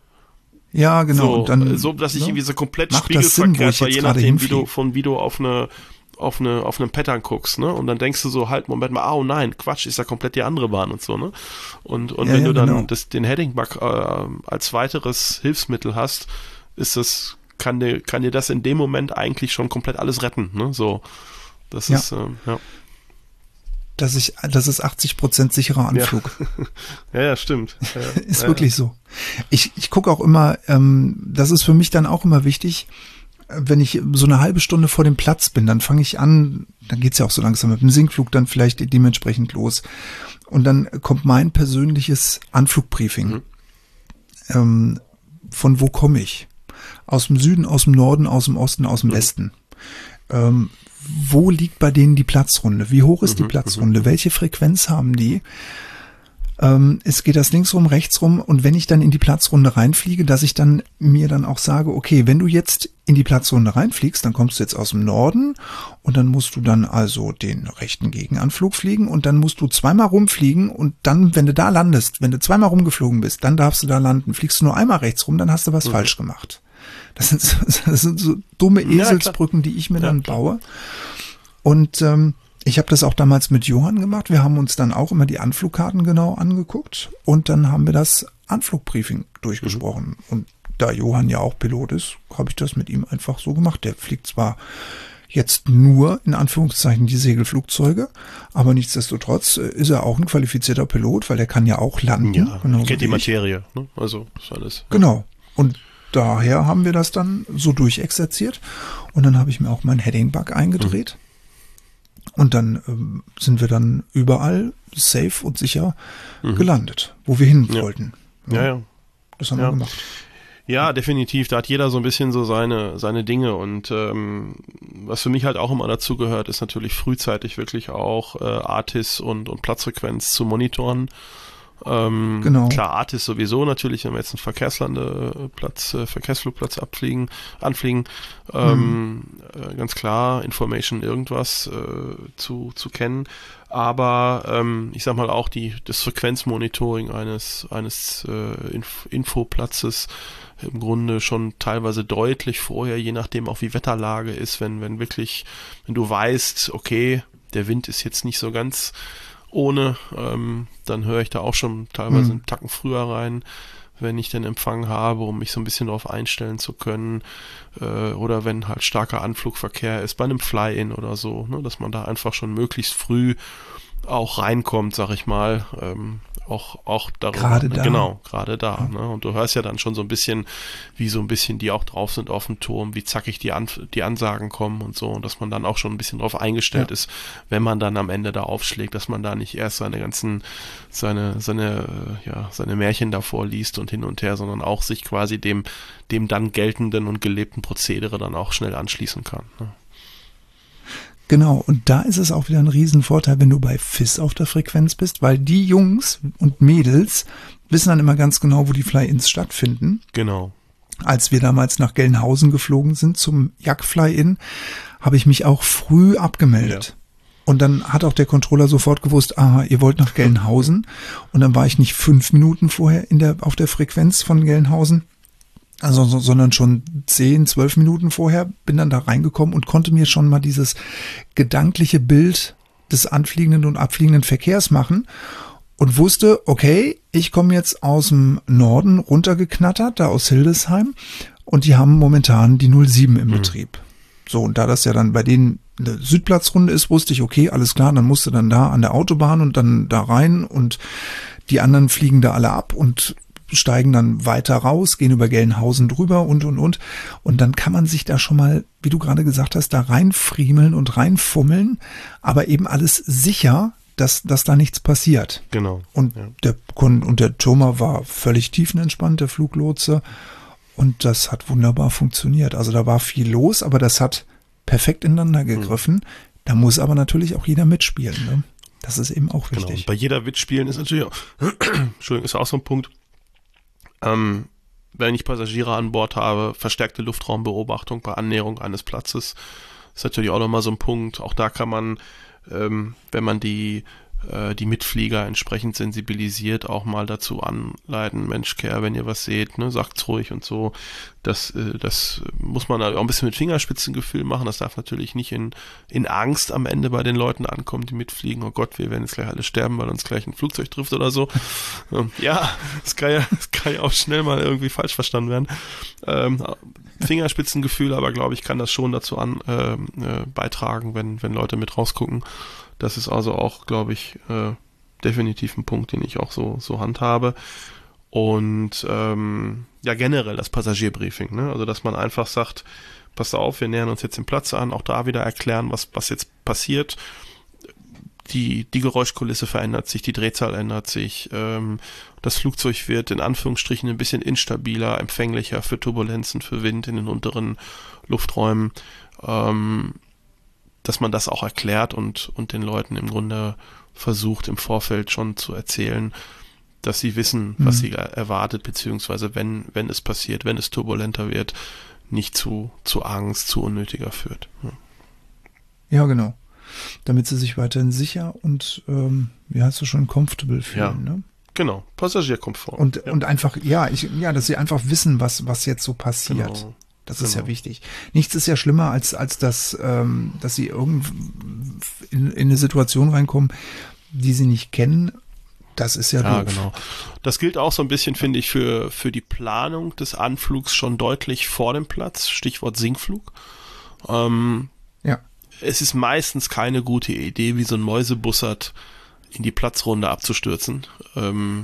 Ja, genau. So, und dann, so, dass ich ne? irgendwie so komplett Macht das Sinn, wo spiegelverkehrt ich war, jetzt je gerade nachdem, wie du hinfliege? von Video auf eine auf eine auf einen Pattern guckst, ne? Und dann denkst du so, halt, Moment mal, oh nein, Quatsch, ist ja komplett die andere Bahn und so, ne? Und und Ja, wenn ja, du dann genau. das, den Heading-Bug äh, als weiteres Hilfsmittel hast, ist das, kann dir, kann dir das in dem Moment eigentlich schon komplett alles retten, ne? So, das Ja. ist, ähm, ja. Das ist, das ist achtzig Prozent sicherer Anflug. Ja, ja, stimmt. Ja, Ist ja, wirklich so. Ich, ich gucke auch immer, ähm, das ist für mich dann auch immer wichtig, äh, wenn ich so eine halbe Stunde vor dem Platz bin, dann fange ich an, dann geht's ja auch so langsam mit dem Sinkflug dann vielleicht dementsprechend los. Und dann kommt mein persönliches Anflugbriefing. Mhm. Ähm, von wo komme ich? Aus dem Süden, aus dem Norden, aus dem Osten, aus dem Mhm. Westen. Ähm, wo liegt bei denen die Platzrunde? Wie hoch ist die Mhm, Platzrunde? Welche Frequenz haben die? ähm, es geht das links rum, rechts rum und wenn ich dann in die Platzrunde reinfliege, dass ich dann mir dann auch sage, okay, wenn du jetzt in die Platzrunde reinfliegst, dann kommst du jetzt aus dem Norden und dann musst du dann also den rechten Gegenanflug fliegen und dann musst du zweimal rumfliegen und dann, wenn du da landest, wenn du zweimal rumgeflogen bist, dann darfst du da landen. Fliegst du nur einmal rechts rum, dann hast du was mhm. falsch gemacht. Das sind, so, das sind so dumme Eselsbrücken, ja, die ich mir ja, dann klar. baue. Und ähm, ich habe das auch damals mit Johann gemacht. Wir haben uns dann auch immer die Anflugkarten genau angeguckt und dann haben wir das Anflugbriefing durchgesprochen. Mhm. Und da Johann ja auch Pilot ist, habe ich das mit ihm einfach so gemacht. Der fliegt zwar jetzt nur, in Anführungszeichen, die Segelflugzeuge, aber nichtsdestotrotz ist er auch ein qualifizierter Pilot, weil der kann ja auch landen. Ja, kennt die Materie, ne? Also ist alles. Ja. Genau. Und daher haben wir das dann so durchexerziert und dann habe ich mir auch meinen Heading-Bug eingedreht. Mhm. Und dann ähm, sind wir dann überall safe und sicher mhm. gelandet, wo wir hin ja. wollten. Ja, ja. ja. Das haben ja. wir gemacht. Ja, definitiv. Da hat jeder so ein bisschen so seine seine Dinge und ähm, was für mich halt auch immer dazu gehört, ist natürlich frühzeitig wirklich auch äh, Artis und und Platzfrequenz zu monitoren. Ähm, genau. Klar, Artis sowieso natürlich, wenn wir jetzt einen Verkehrslandeplatz, äh, Verkehrsflugplatz abfliegen, anfliegen, ähm, mhm. äh, ganz klar, Information irgendwas äh, zu, zu kennen, aber ähm, ich sag mal auch die, das Frequenzmonitoring eines, eines äh, Inf- Infoplatzes im Grunde schon teilweise deutlich vorher, je nachdem auch wie Wetterlage ist, wenn, wenn wirklich, wenn du weißt, okay, der Wind ist jetzt nicht so ganz ohne, ähm, dann höre ich da auch schon teilweise mhm. einen Tacken früher rein, wenn ich den Empfang habe, um mich so ein bisschen darauf einstellen zu können, äh, oder wenn halt starker Anflugverkehr ist, bei einem Fly-In oder so, ne, dass man da einfach schon möglichst früh auch reinkommt, sag ich mal, ähm, auch, auch darüber. Gerade da. Genau, gerade da. Ja. Ne? Und du hörst ja dann schon so ein bisschen, wie so ein bisschen die auch drauf sind auf dem Turm, wie zackig die, An- die Ansagen kommen und so, und dass man dann auch schon ein bisschen drauf eingestellt ja. ist, wenn man dann am Ende da aufschlägt, dass man da nicht erst seine ganzen, seine, seine, ja, seine Märchen davor liest und hin und her, sondern auch sich quasi dem, dem dann geltenden und gelebten Prozedere dann auch schnell anschließen kann. Ne? Genau, und da ist es auch wieder ein Riesenvorteil, wenn du bei F I S auf der Frequenz bist, weil die Jungs und Mädels wissen dann immer ganz genau, wo die Fly-Ins stattfinden. Genau. Als wir damals nach Gelnhausen geflogen sind zum Jack-Fly-In, habe ich mich auch früh abgemeldet. Ja. Und dann hat auch der Controller sofort gewusst, aha, ihr wollt nach Gelnhausen. Und dann war ich nicht fünf Minuten vorher in der, auf der Frequenz von Gelnhausen, also, so, sondern schon zehn, zwölf Minuten vorher, bin dann da reingekommen und konnte mir schon mal dieses gedankliche Bild des anfliegenden und abfliegenden Verkehrs machen und wusste, okay, ich komme jetzt aus dem Norden runtergeknattert, da aus Hildesheim, und die haben momentan die null sieben im mhm. Betrieb. So, und da das ja dann bei denen eine Südplatzrunde ist, wusste ich, okay, alles klar, dann musst du dann da an der Autobahn und dann da rein und die anderen fliegen da alle ab und steigen dann weiter raus, gehen über Gelnhausen drüber und, und, und. Und dann kann man sich da schon mal, wie du gerade gesagt hast, da reinfriemeln und reinfummeln, aber eben alles sicher, dass, dass da nichts passiert. Genau. Und ja. der und der Thomas war völlig tiefenentspannt, der Fluglotse. Und das hat wunderbar funktioniert. Also da war viel los, aber das hat perfekt ineinander gegriffen. Mhm. Da muss aber natürlich auch jeder mitspielen. Ne? Das ist eben auch wichtig. Genau. Und bei jeder Mitspielen ist natürlich auch, Entschuldigung, ist auch so ein Punkt, Ähm, wenn ich Passagiere an Bord habe, verstärkte Luftraumbeobachtung bei Annäherung eines Platzes, ist natürlich auch nochmal so ein Punkt. Auch da kann man, ähm, wenn man die, äh, die Mitflieger entsprechend sensibilisiert, auch mal dazu anleiten, Mensch, Kerl, wenn ihr was seht, ne, sagt's ruhig und so. Das, äh, das muss man auch ein bisschen mit Fingerspitzengefühl machen. Das darf natürlich nicht in, in Angst am Ende bei den Leuten ankommen, die mitfliegen. Oh Gott, wir werden jetzt gleich alle sterben, weil uns gleich ein Flugzeug trifft oder so. ähm, ja, das kann ja, das kann ja auch schnell mal irgendwie falsch verstanden werden. Ähm, Fingerspitzengefühl, aber glaube ich, kann das schon dazu an, äh, äh, beitragen, wenn, wenn Leute mit rausgucken. Das ist also auch, glaube ich, äh, definitiv ein Punkt, den ich auch so, so handhabe. Und ähm, ja, generell das Passagierbriefing, ne? Also dass man einfach sagt, pass auf, wir nähern uns jetzt den Platz an, auch da wieder erklären, was, was jetzt passiert. Die, die Geräuschkulisse verändert sich, die Drehzahl ändert sich, ähm, das Flugzeug wird in Anführungsstrichen ein bisschen instabiler, empfänglicher für Turbulenzen, für Wind in den unteren Lufträumen, ähm, dass man das auch erklärt und, und den Leuten im Grunde versucht im Vorfeld schon zu erzählen, dass sie wissen, was mhm. sie erwartet, beziehungsweise wenn, wenn es passiert, wenn es turbulenter wird, nicht zu, zu Angst, zu unnötiger führt. Ja, ja genau. Damit sie sich weiterhin sicher und, ähm, wie heißt du schon, comfortable fühlen, ja. ne? Genau, Passagierkomfort. Und, ja. und einfach, ja, ich, ja, dass sie einfach wissen, was, was jetzt so passiert. Genau. Das genau. ist ja wichtig. Nichts ist ja schlimmer, als, als dass, ähm, dass sie irgend in, in eine Situation reinkommen, die sie nicht kennen. Das ist ja, ja doof. Genau. Das gilt auch so ein bisschen, finde ich, für, für die Planung des Anflugs schon deutlich vor dem Platz. Stichwort Sinkflug. Ähm, ja. Es ist meistens keine gute Idee, wie so ein Mäusebussard in die Platzrunde abzustürzen. Ähm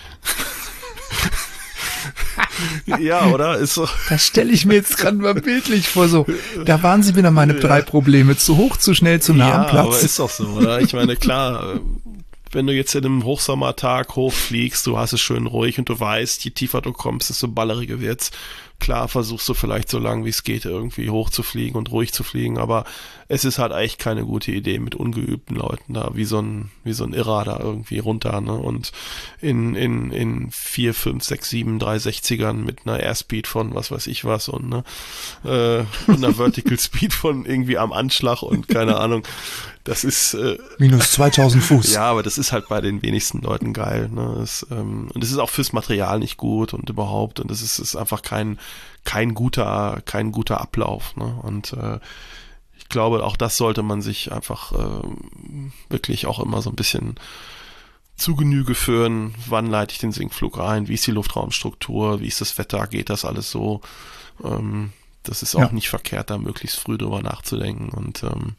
ja, oder? Ist so. Das stelle ich mir jetzt gerade mal bildlich vor, so, da waren sie wieder meine drei Probleme, zu hoch, zu schnell, zu nah ja, am Platz. Aber ist doch so, oder? Ich meine, klar, wenn du jetzt in einem Hochsommertag hochfliegst, du hast es schön ruhig und du weißt, je tiefer du kommst, desto balleriger wird's. Klar versuchst du vielleicht so lange wie es geht irgendwie hochzufliegen und ruhig zu fliegen, aber es ist halt echt keine gute Idee mit ungeübten Leuten da, wie so ein, wie so ein Irrer da irgendwie runter, ne, und in, in, in vier, fünf, sechs, sieben, dreihundertsechzigern mit einer Airspeed von was weiß ich was und, ne, äh, und einer Vertical Speed von irgendwie am Anschlag und keine Ahnung. Das ist äh, minus zweitausend Fuß. Ja, aber das ist halt bei den wenigsten Leuten geil. Ne? Das, ähm, und es ist auch fürs Material nicht gut und überhaupt. Und das ist, ist einfach kein kein guter kein guter Ablauf. Ne? Und äh, ich glaube, auch das sollte man sich einfach äh, wirklich auch immer so ein bisschen zu Genüge führen. Wann leite ich den Sinkflug ein? Wie ist die Luftraumstruktur? Wie ist das Wetter? Geht das alles so? Ähm, das ist auch ja. nicht verkehrt, da möglichst früh drüber nachzudenken. Und ähm,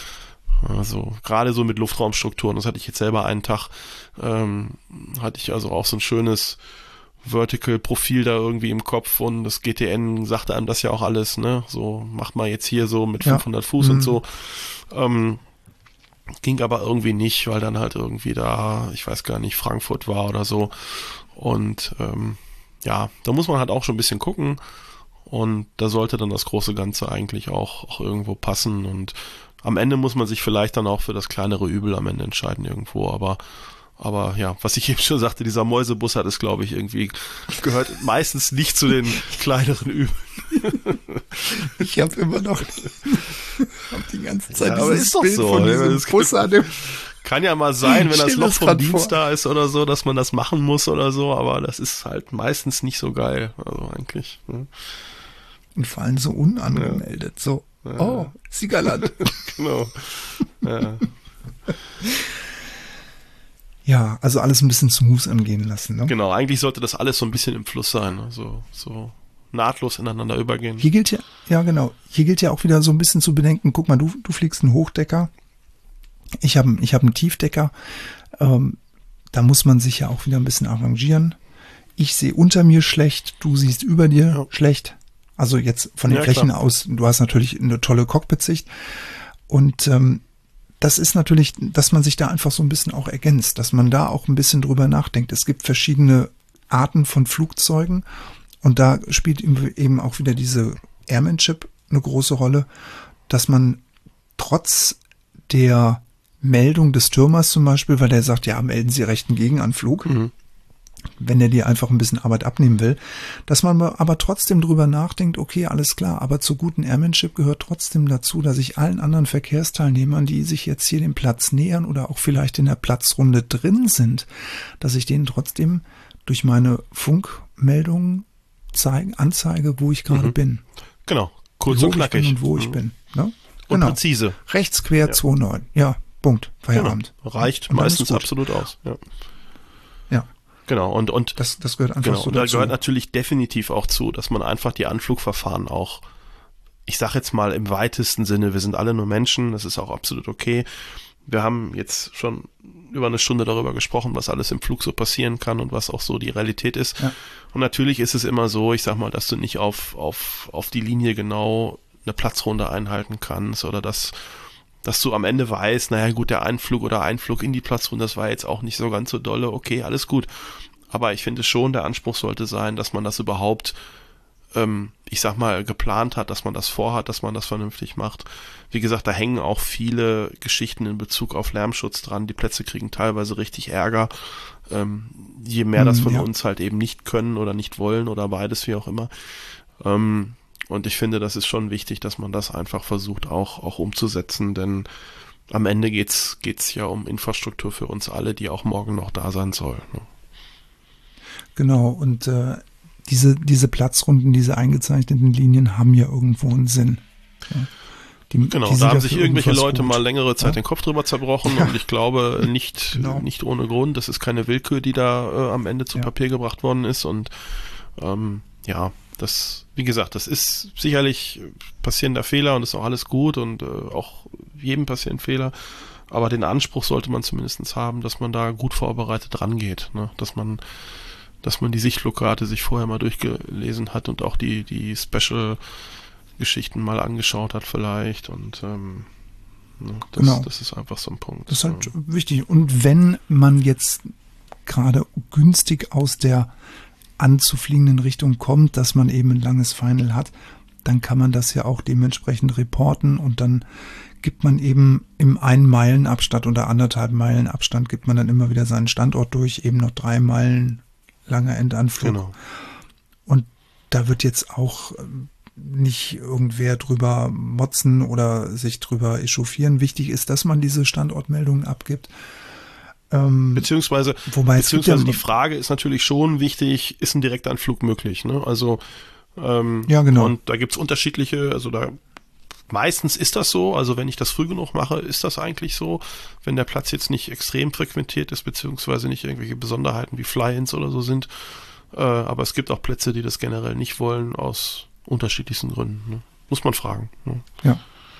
also gerade so mit Luftraumstrukturen, das hatte ich jetzt selber einen Tag, ähm, hatte ich also auch so ein schönes Vertical-Profil da irgendwie im Kopf und das G T N sagte einem das ja auch alles, ne, so macht mal jetzt hier so mit ja. fünfhundert Fuß mhm. und so, ähm, ging aber irgendwie nicht, weil dann halt irgendwie da, ich weiß gar nicht, Frankfurt war oder so und ähm, ja, da muss man halt auch schon ein bisschen gucken und da sollte dann das große Ganze eigentlich auch, auch irgendwo passen und am Ende muss man sich vielleicht dann auch für das kleinere Übel am Ende entscheiden irgendwo, aber aber ja, was ich eben schon sagte, dieser Mäusebussard ist, glaube ich, irgendwie, gehört meistens nicht zu den kleineren Übeln. Ich habe immer noch hab die ganze Zeit ja, aber dieses ist doch Bild so, von diesem das Bussard. Kann ja mal sein, wenn das Loch vom Dienst vor. da ist oder so, dass man das machen muss oder so, aber das ist halt meistens nicht so geil, also eigentlich. Ne? Und vor allem so unangemeldet, ja. so, ja. oh, Siegerland. Genau. Ja. Ja, also alles ein bisschen smooth angehen lassen. Ne? Genau, eigentlich sollte das alles so ein bisschen im Fluss sein, also so nahtlos ineinander übergehen. Hier gilt ja, ja genau, hier gilt ja auch wieder so ein bisschen zu bedenken, guck mal, du, du fliegst einen Hochdecker, ich habe ich hab einen Tiefdecker, ähm, da muss man sich ja auch wieder ein bisschen arrangieren. Ich sehe unter mir schlecht, du siehst über dir ja. schlecht. Also jetzt von den ja, Flächen klar. aus, du hast natürlich eine tolle Cockpit-Sicht und ähm, das ist natürlich, dass man sich da einfach so ein bisschen auch ergänzt, dass man da auch ein bisschen drüber nachdenkt. Es gibt verschiedene Arten von Flugzeugen und da spielt eben auch wieder diese Airmanship eine große Rolle, dass man trotz der Meldung des Türmers zum Beispiel, weil der sagt, ja, melden Sie rechten Gegenanflug, mhm. wenn er dir einfach ein bisschen Arbeit abnehmen will, dass man aber trotzdem drüber nachdenkt, okay, alles klar, aber zur guten Airmanship gehört trotzdem dazu, dass ich allen anderen Verkehrsteilnehmern, die sich jetzt hier dem Platz nähern oder auch vielleicht in der Platzrunde drin sind, dass ich denen trotzdem durch meine Funkmeldungen zeigen, anzeige, wo ich gerade mhm. bin. Genau, kurz und knackig. Und wo mhm. ich bin. Ne? Und genau. präzise. Rechts quer ja. zwei neun. Ja, Punkt. Feierabend. Genau. Reicht meistens absolut aus. Ja. Ja. Genau, und, und das, das gehört einfach genau, so und da dazu. gehört natürlich definitiv auch zu, dass man einfach die Anflugverfahren auch, ich sage jetzt mal im weitesten Sinne, wir sind alle nur Menschen, das ist auch absolut okay. Wir haben jetzt schon über eine Stunde darüber gesprochen, was alles im Flug so passieren kann und was auch so die Realität ist. Ja. Und natürlich ist es immer so, ich sag mal, dass du nicht auf, auf, auf die Linie genau eine Platzrunde einhalten kannst oder dass dass du am Ende weißt, naja gut, der Einflug oder Einflug in die Platzrunde, das war jetzt auch nicht so ganz so dolle, okay, alles gut. Aber ich finde schon, der Anspruch sollte sein, dass man das überhaupt ähm, ich sag mal, geplant hat, dass man das vorhat, dass man das vernünftig macht. Wie gesagt, da hängen auch viele Geschichten in Bezug auf Lärmschutz dran. Die Plätze kriegen teilweise richtig Ärger. Ähm, je mehr das von ja. uns halt eben nicht können oder nicht wollen oder beides, wie auch immer. Ähm, und ich finde, das ist schon wichtig, dass man das einfach versucht auch, auch umzusetzen, denn am Ende geht's, geht's ja um Infrastruktur für uns alle, die auch morgen noch da sein soll. Ne? Genau, und äh, diese, diese Platzrunden, diese eingezeichneten Linien haben ja irgendwo einen Sinn. Ja. Die, genau, die da haben ja sich irgendwelche Leute gut. mal längere Zeit ja? den Kopf drüber zerbrochen ja. und ich glaube nicht, genau. nicht ohne Grund. Das ist keine Willkür, die da äh, am Ende zu ja. Papier gebracht worden ist und ähm, ja, das, wie gesagt, das ist sicherlich passieren da Fehler und ist auch alles gut und äh, auch jedem passieren Fehler, aber den Anspruch sollte man zumindest haben, dass man da gut vorbereitet rangeht, ne? Dass man dass man die Sichtblockade sich vorher mal durchgelesen hat und auch die, die Special-Geschichten mal angeschaut hat vielleicht und ähm, ne, das, genau. das ist einfach so ein Punkt. Das ist halt ja. wichtig. Und wenn man jetzt gerade günstig aus der anzufliegenden Richtung kommt, dass man eben ein langes Final hat, dann kann man das ja auch dementsprechend reporten und dann gibt man eben im einen Meilen Abstand oder anderthalb Meilen Abstand gibt man dann immer wieder seinen Standort durch, eben noch drei Meilen langer Endanflug. Genau. Und da wird jetzt auch nicht irgendwer drüber motzen oder sich drüber echauffieren. Wichtig ist, dass man diese Standortmeldungen abgibt. Ähm, beziehungsweise wobei beziehungsweise ja, die Frage ist natürlich schon wichtig, ist ein Direktanflug möglich? Ne? Also ähm, ja, genau. Und da gibt es unterschiedliche, also da meistens ist das so, also wenn ich das früh genug mache, ist das eigentlich so, wenn der Platz jetzt nicht extrem frequentiert ist, beziehungsweise nicht irgendwelche Besonderheiten wie Fly-ins oder so sind, äh, aber es gibt auch Plätze, die das generell nicht wollen, aus unterschiedlichsten Gründen. Ne? Muss man fragen. Ne? Ja.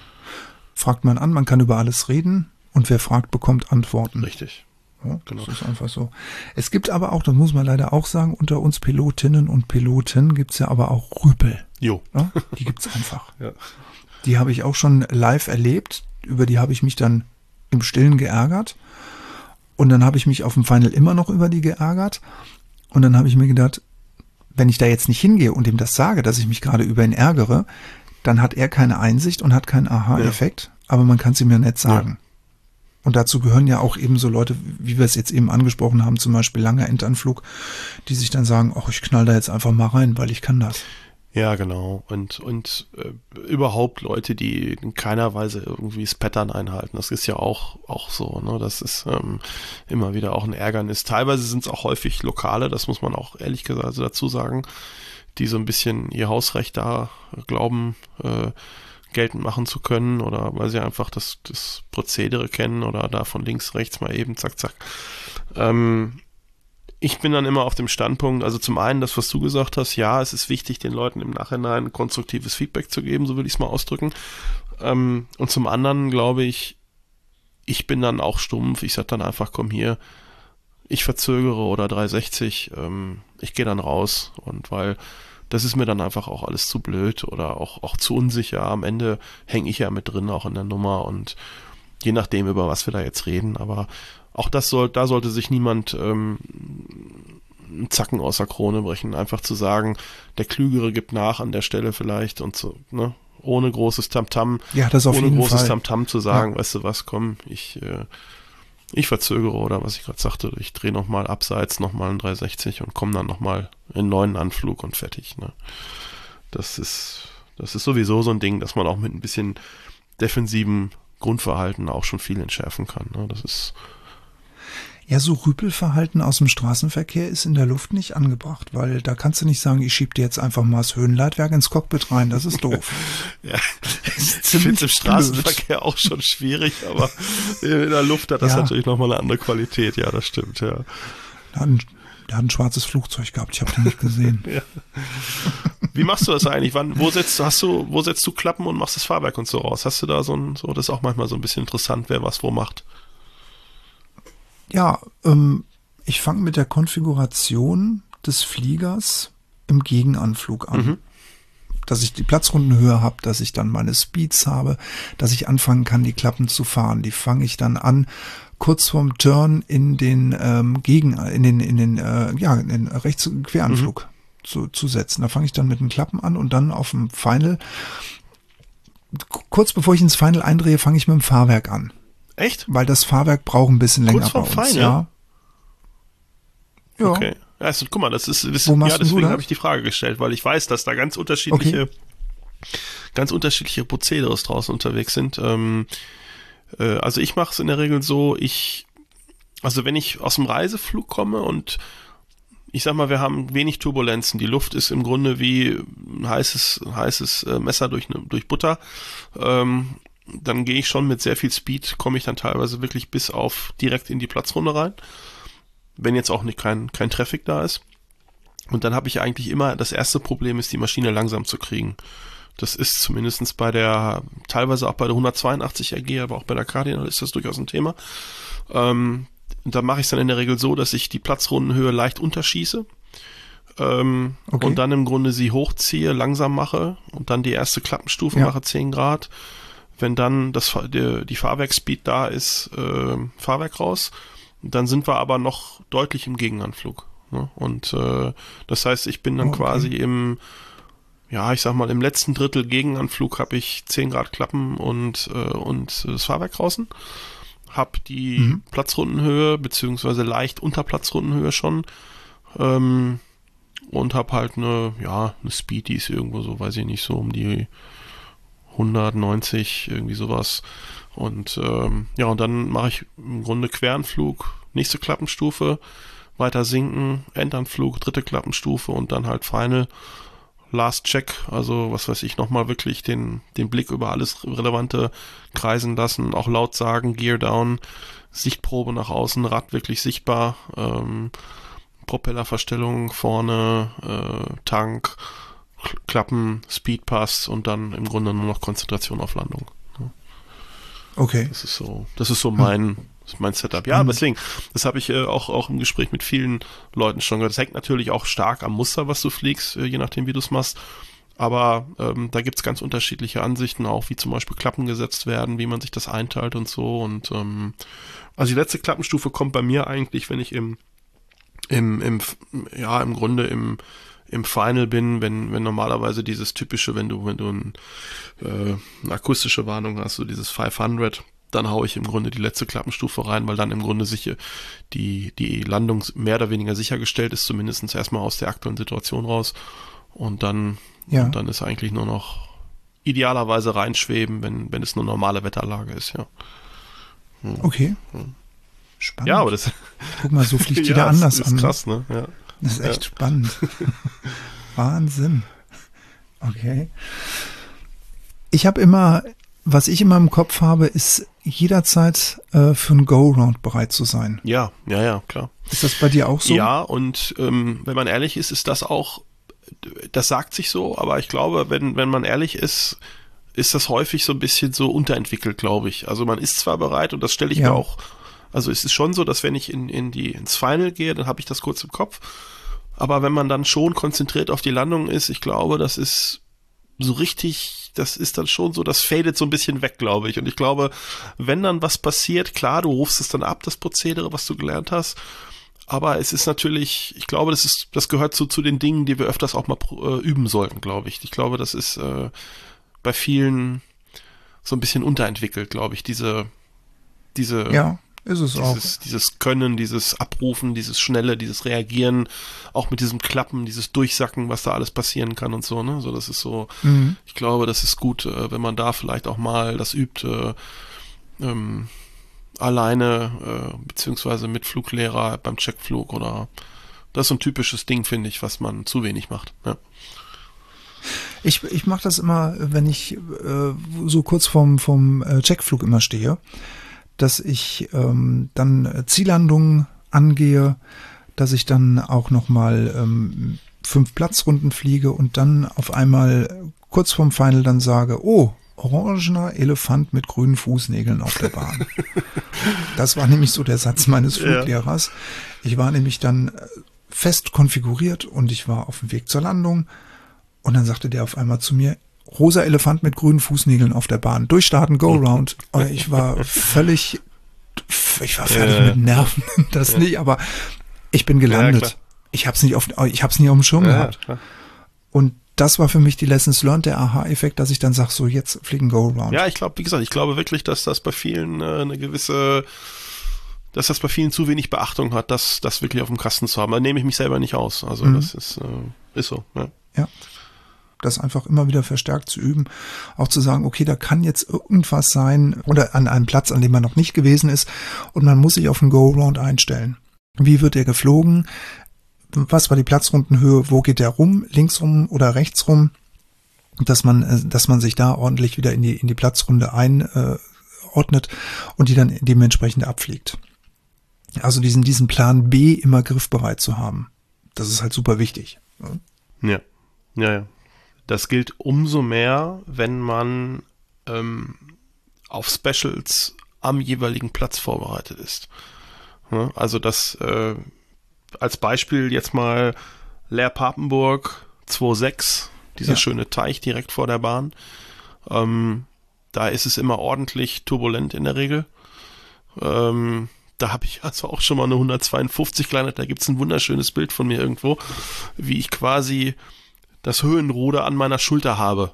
Fragt man an, man kann über alles reden und wer fragt, bekommt Antworten. Richtig. Ja, genau. Das ist einfach so. Es gibt aber auch, das muss man leider auch sagen, unter uns Pilotinnen und Piloten gibt es ja aber auch Rüpel. Jo. Ja, die gibt es einfach. Ja. Die habe ich auch schon live erlebt. Über die habe ich mich dann im Stillen geärgert. Und dann habe ich mich auf dem Final immer noch über die geärgert. Und dann habe ich mir gedacht, wenn ich da jetzt nicht hingehe und ihm das sage, dass ich mich gerade über ihn ärgere, dann hat er keine Einsicht und hat keinen Aha-Effekt. Ja. Aber man kann es ihm ja nicht sagen. Ja. Und dazu gehören ja auch eben so Leute, wie wir es jetzt eben angesprochen haben, zum Beispiel langer Endanflug, die sich dann sagen, ach, ich knall da jetzt einfach mal rein, weil ich kann das. Ja, genau. Und und äh, überhaupt Leute, die in keiner Weise irgendwie das Pattern einhalten. Das ist ja auch auch so, ne? Das ist ähm, immer wieder auch ein Ärgernis. Teilweise sind es auch häufig Lokale, das muss man auch ehrlich gesagt also dazu sagen, die so ein bisschen ihr Hausrecht da glauben, äh, geltend machen zu können oder weil sie einfach das, das Prozedere kennen oder da von links, rechts mal eben zack, zack. Ähm, ich bin dann immer auf dem Standpunkt, also zum einen das, was du gesagt hast, ja, es ist wichtig, den Leuten im Nachhinein konstruktives Feedback zu geben, so würde ich es mal ausdrücken. Ähm, und zum anderen glaube ich, ich bin dann auch stumpf, ich sag dann einfach, komm hier, ich verzögere oder dreihundertsechzig, ähm, ich gehe dann raus und weil das ist mir dann einfach auch alles zu blöd oder auch, auch zu unsicher. Am Ende hänge ich ja mit drin, auch in der Nummer und je nachdem, über was wir da jetzt reden. Aber auch das soll, da sollte sich niemand ähm, einen Zacken aus der Krone brechen. Einfach zu sagen, der Klügere gibt nach an der Stelle vielleicht und so, ne? Ohne großes Tamtam, ja, das auf ohne jeden großes Fall. Tamtam zu sagen, ja. Weißt du was, komm, ich äh, ich verzögere oder was ich gerade sagte, ich drehe nochmal abseits, nochmal einen dreihundertsechzig und komme dann nochmal in einen neuen Anflug und fertig. Ne? Das ist, das ist sowieso so ein Ding, dass man auch mit ein bisschen defensivem Grundverhalten auch schon viel entschärfen kann. Ne? Das ist Ja, so Rüpelverhalten aus dem Straßenverkehr ist in der Luft nicht angebracht, weil da kannst du nicht sagen, ich schieb dir jetzt einfach mal das Höhenleitwerk ins Cockpit rein, das ist doof. Ja, ich finde es im Straßenverkehr blöd. Auch schon schwierig, aber in der Luft hat das ja. natürlich nochmal eine andere Qualität, ja, das stimmt, ja. Der hat ein, der hat ein schwarzes Flugzeug gehabt, ich habe den nicht gesehen. Ja. Wie machst du das eigentlich? Wann, wo setzt du, hast du, wo setzt du Klappen und machst das Fahrwerk und so raus? Hast du da so ein, so, das ist auch manchmal so ein bisschen interessant, wer was wo macht. Ja, ähm, ich fange mit der Konfiguration des Fliegers im Gegenanflug an. Mhm. Dass ich die Platzrundenhöhe habe, dass ich dann meine Speeds habe, dass ich anfangen kann, die Klappen zu fahren. Die fange ich dann an, kurz vorm Turn in den ähm, Gegen, in den, in den, äh, ja, in den Rechts- Queranflug. zu, zu setzen. Da fange ich dann mit den Klappen an und dann auf dem Final, kurz bevor ich ins Final eindrehe, fange ich mit dem Fahrwerk an. Echt? Weil das Fahrwerk braucht ein bisschen länger kurz bei vorm uns. Final? Ja. Ja. Okay. Ja, also, guck mal, das ist, das, Wo machst ja, du deswegen das? habe ich die Frage gestellt, weil ich weiß, dass da ganz unterschiedliche, Okay. ganz unterschiedliche Prozederes draußen unterwegs sind. Ähm, äh, also ich mache es in der Regel so, ich, also wenn ich aus dem Reiseflug komme und ich sag mal, wir haben wenig Turbulenzen, die Luft ist im Grunde wie ein heißes, heißes äh, Messer durch, ne, durch Butter, ähm, dann gehe ich schon mit sehr viel Speed, komme ich dann teilweise wirklich bis auf direkt in die Platzrunde rein. Wenn jetzt auch nicht kein, kein Traffic da ist. Und dann habe ich eigentlich immer, das erste Problem ist, die Maschine langsam zu kriegen. Das ist zumindest bei der, teilweise auch bei der hundertzweiundachtzig R G, aber auch bei der Cardinal ist das durchaus ein Thema. Ähm, da mache ich es dann in der Regel so, dass ich die Platzrundenhöhe leicht unterschieße. Ähm, Okay. Und dann im Grunde sie hochziehe, langsam mache und dann die erste Klappenstufe Ja. mache, zehn Grad. Wenn dann das, die, die Fahrwerksspeed da ist, äh, Fahrwerk raus. Dann sind wir aber noch deutlich im Gegenanflug. Ne? Und äh, das heißt, ich bin dann Oh, okay. quasi im, ja, ich sag mal, im letzten Drittel Gegenanflug habe ich zehn Grad Klappen und, äh, und das Fahrwerk draußen. Hab die Mhm. Platzrundenhöhe, beziehungsweise leicht unter Platzrundenhöhe schon. Ähm, und hab halt eine, ja, eine Speed, die ist irgendwo so, weiß ich nicht, so um die hundertneunzig, irgendwie sowas. Und ähm, ja, und dann mache ich im Grunde Queranflug, nächste Klappenstufe, weiter sinken, Endanflug, dritte Klappenstufe und dann halt Final, Last Check, also was weiß ich, nochmal wirklich den, den Blick über alles Relevante kreisen lassen, auch laut sagen, Gear down, Sichtprobe nach außen, Rad wirklich sichtbar, ähm, Propellerverstellung vorne, äh, Tank, Klappen, Speedpass und dann im Grunde nur noch Konzentration auf Landung. Okay. Das ist so, das ist so mein, mein Setup. Ja, Mhm. deswegen, das habe ich äh, auch, auch im Gespräch mit vielen Leuten schon gehört. Das hängt natürlich auch stark am Muster, was du fliegst, äh, je nachdem, wie du es machst. Aber ähm, da gibt's ganz unterschiedliche Ansichten, auch wie zum Beispiel Klappen gesetzt werden, wie man sich das einteilt und so. Und ähm, also die letzte Klappenstufe kommt bei mir eigentlich, wenn ich im, im, im ja, im Grunde im im Final bin, wenn, wenn normalerweise dieses typische, wenn du, wenn du ein, äh, eine akustische Warnung hast, so dieses fünfhundert, dann haue ich im Grunde die letzte Klappenstufe rein, weil dann im Grunde sicher die, die Landung mehr oder weniger sichergestellt ist, zumindest erstmal aus der aktuellen Situation raus. Und dann, Ja. und dann ist eigentlich nur noch idealerweise reinschweben, wenn, wenn es eine normale Wetterlage ist, ja. Okay. Spannend. Ja, aber das, Guck mal, so fliegt ja, jeder das anders ist an. krass, ne? Ja. Das ist echt Ja. spannend. Wahnsinn. Okay. Ich habe immer, was ich immer im Kopf habe, ist jederzeit äh, für ein Go-Round bereit zu sein. Ja, ja, ja, klar. Ist das bei dir auch so? Ja, und ähm, wenn man ehrlich ist, ist das auch, das sagt sich so, aber ich glaube, wenn, wenn man ehrlich ist, ist das häufig so ein bisschen so unterentwickelt, glaube ich. Also man ist zwar bereit und das stelle ich Ja. mir auch, also es ist schon so, dass wenn ich in, in die, ins Final gehe, dann habe ich das kurz im Kopf. Aber wenn man dann schon konzentriert auf die Landung ist, ich glaube, das ist so richtig, das ist dann schon so, das fadet so ein bisschen weg, glaube ich. Und ich glaube, wenn dann was passiert, klar, du rufst es dann ab, das Prozedere, was du gelernt hast. Aber es ist natürlich, ich glaube, das ist, das gehört zu, zu den Dingen, die wir öfters auch mal äh, üben sollten, glaube ich. Ich glaube, das ist äh, bei vielen so ein bisschen unterentwickelt, glaube ich, diese, diese, Ja, ist es auch. dieses, dieses Können, dieses Abrufen, dieses Schnelle, dieses Reagieren, auch mit diesem Klappen, dieses Durchsacken, was da alles passieren kann und so, ne? So, das ist so, Mhm. ich glaube, das ist gut, äh, wenn man da vielleicht auch mal das übt, äh, ähm, alleine, äh, beziehungsweise mit Fluglehrer beim Checkflug oder das ist so ein typisches Ding, finde ich, was man zu wenig macht. Ja. Ich, ich mache das immer, wenn ich äh, so kurz vorm, vom äh, Checkflug immer stehe, dass ich ähm, dann Ziellandungen angehe, dass ich dann auch nochmal ähm, fünf Platzrunden fliege und dann auf einmal kurz vorm Final dann sage, oh, orangener Elefant mit grünen Fußnägeln auf der Bahn. Das war nämlich so der Satz meines Fluglehrers. Ich war nämlich dann fest konfiguriert und ich war auf dem Weg zur Landung und dann sagte der auf einmal zu mir, rosa Elefant mit grünen Fußnägeln auf der Bahn, durchstarten, go round. Und ich war völlig, ich war fertig Ja. mit Nerven, das nicht, aber ich bin gelandet. ich habe es nicht auf, ich habe es nie auf dem Schirm Ja, gehabt. ja. Und das war für mich die Lessons learned, der Aha-Effekt, dass ich dann sage, so jetzt fliegen Go-Around. Ja, ich glaube, wie gesagt, ich glaube wirklich, dass das bei vielen äh, eine gewisse, dass das bei vielen zu wenig Beachtung hat, das, das wirklich auf dem Kasten zu haben. Da nehme ich mich selber nicht aus. Also Mhm. das ist, äh, ist so. Ja. Ja. Das einfach immer wieder verstärkt zu üben. Auch zu sagen, okay, da kann jetzt irgendwas sein oder an einem Platz, an dem man noch nicht gewesen ist und man muss sich auf den Go-Around einstellen. Wie wird der geflogen? Was war die Platzrundenhöhe? Wo geht der rum? Links rum oder rechts rum? Dass man, dass man sich da ordentlich wieder in die, in die Platzrunde einordnet und die dann dementsprechend abfliegt. Also diesen, diesen Plan B immer griffbereit zu haben. Das ist halt super wichtig. Ja, ja, ja. Das gilt umso mehr, wenn man ähm, auf Specials am jeweiligen Platz vorbereitet ist. Ja, also das äh, als Beispiel jetzt mal Leer Papenburg zwei Komma sechs, dieser Ja. schöne Teich direkt vor der Bahn. Ähm, da ist es immer ordentlich turbulent in der Regel. Ähm, da habe ich also auch schon mal eine hundertzweiundfünfzig gelandet. Da gibt es ein wunderschönes Bild von mir irgendwo, wie ich quasi das Höhenruder an meiner Schulter habe.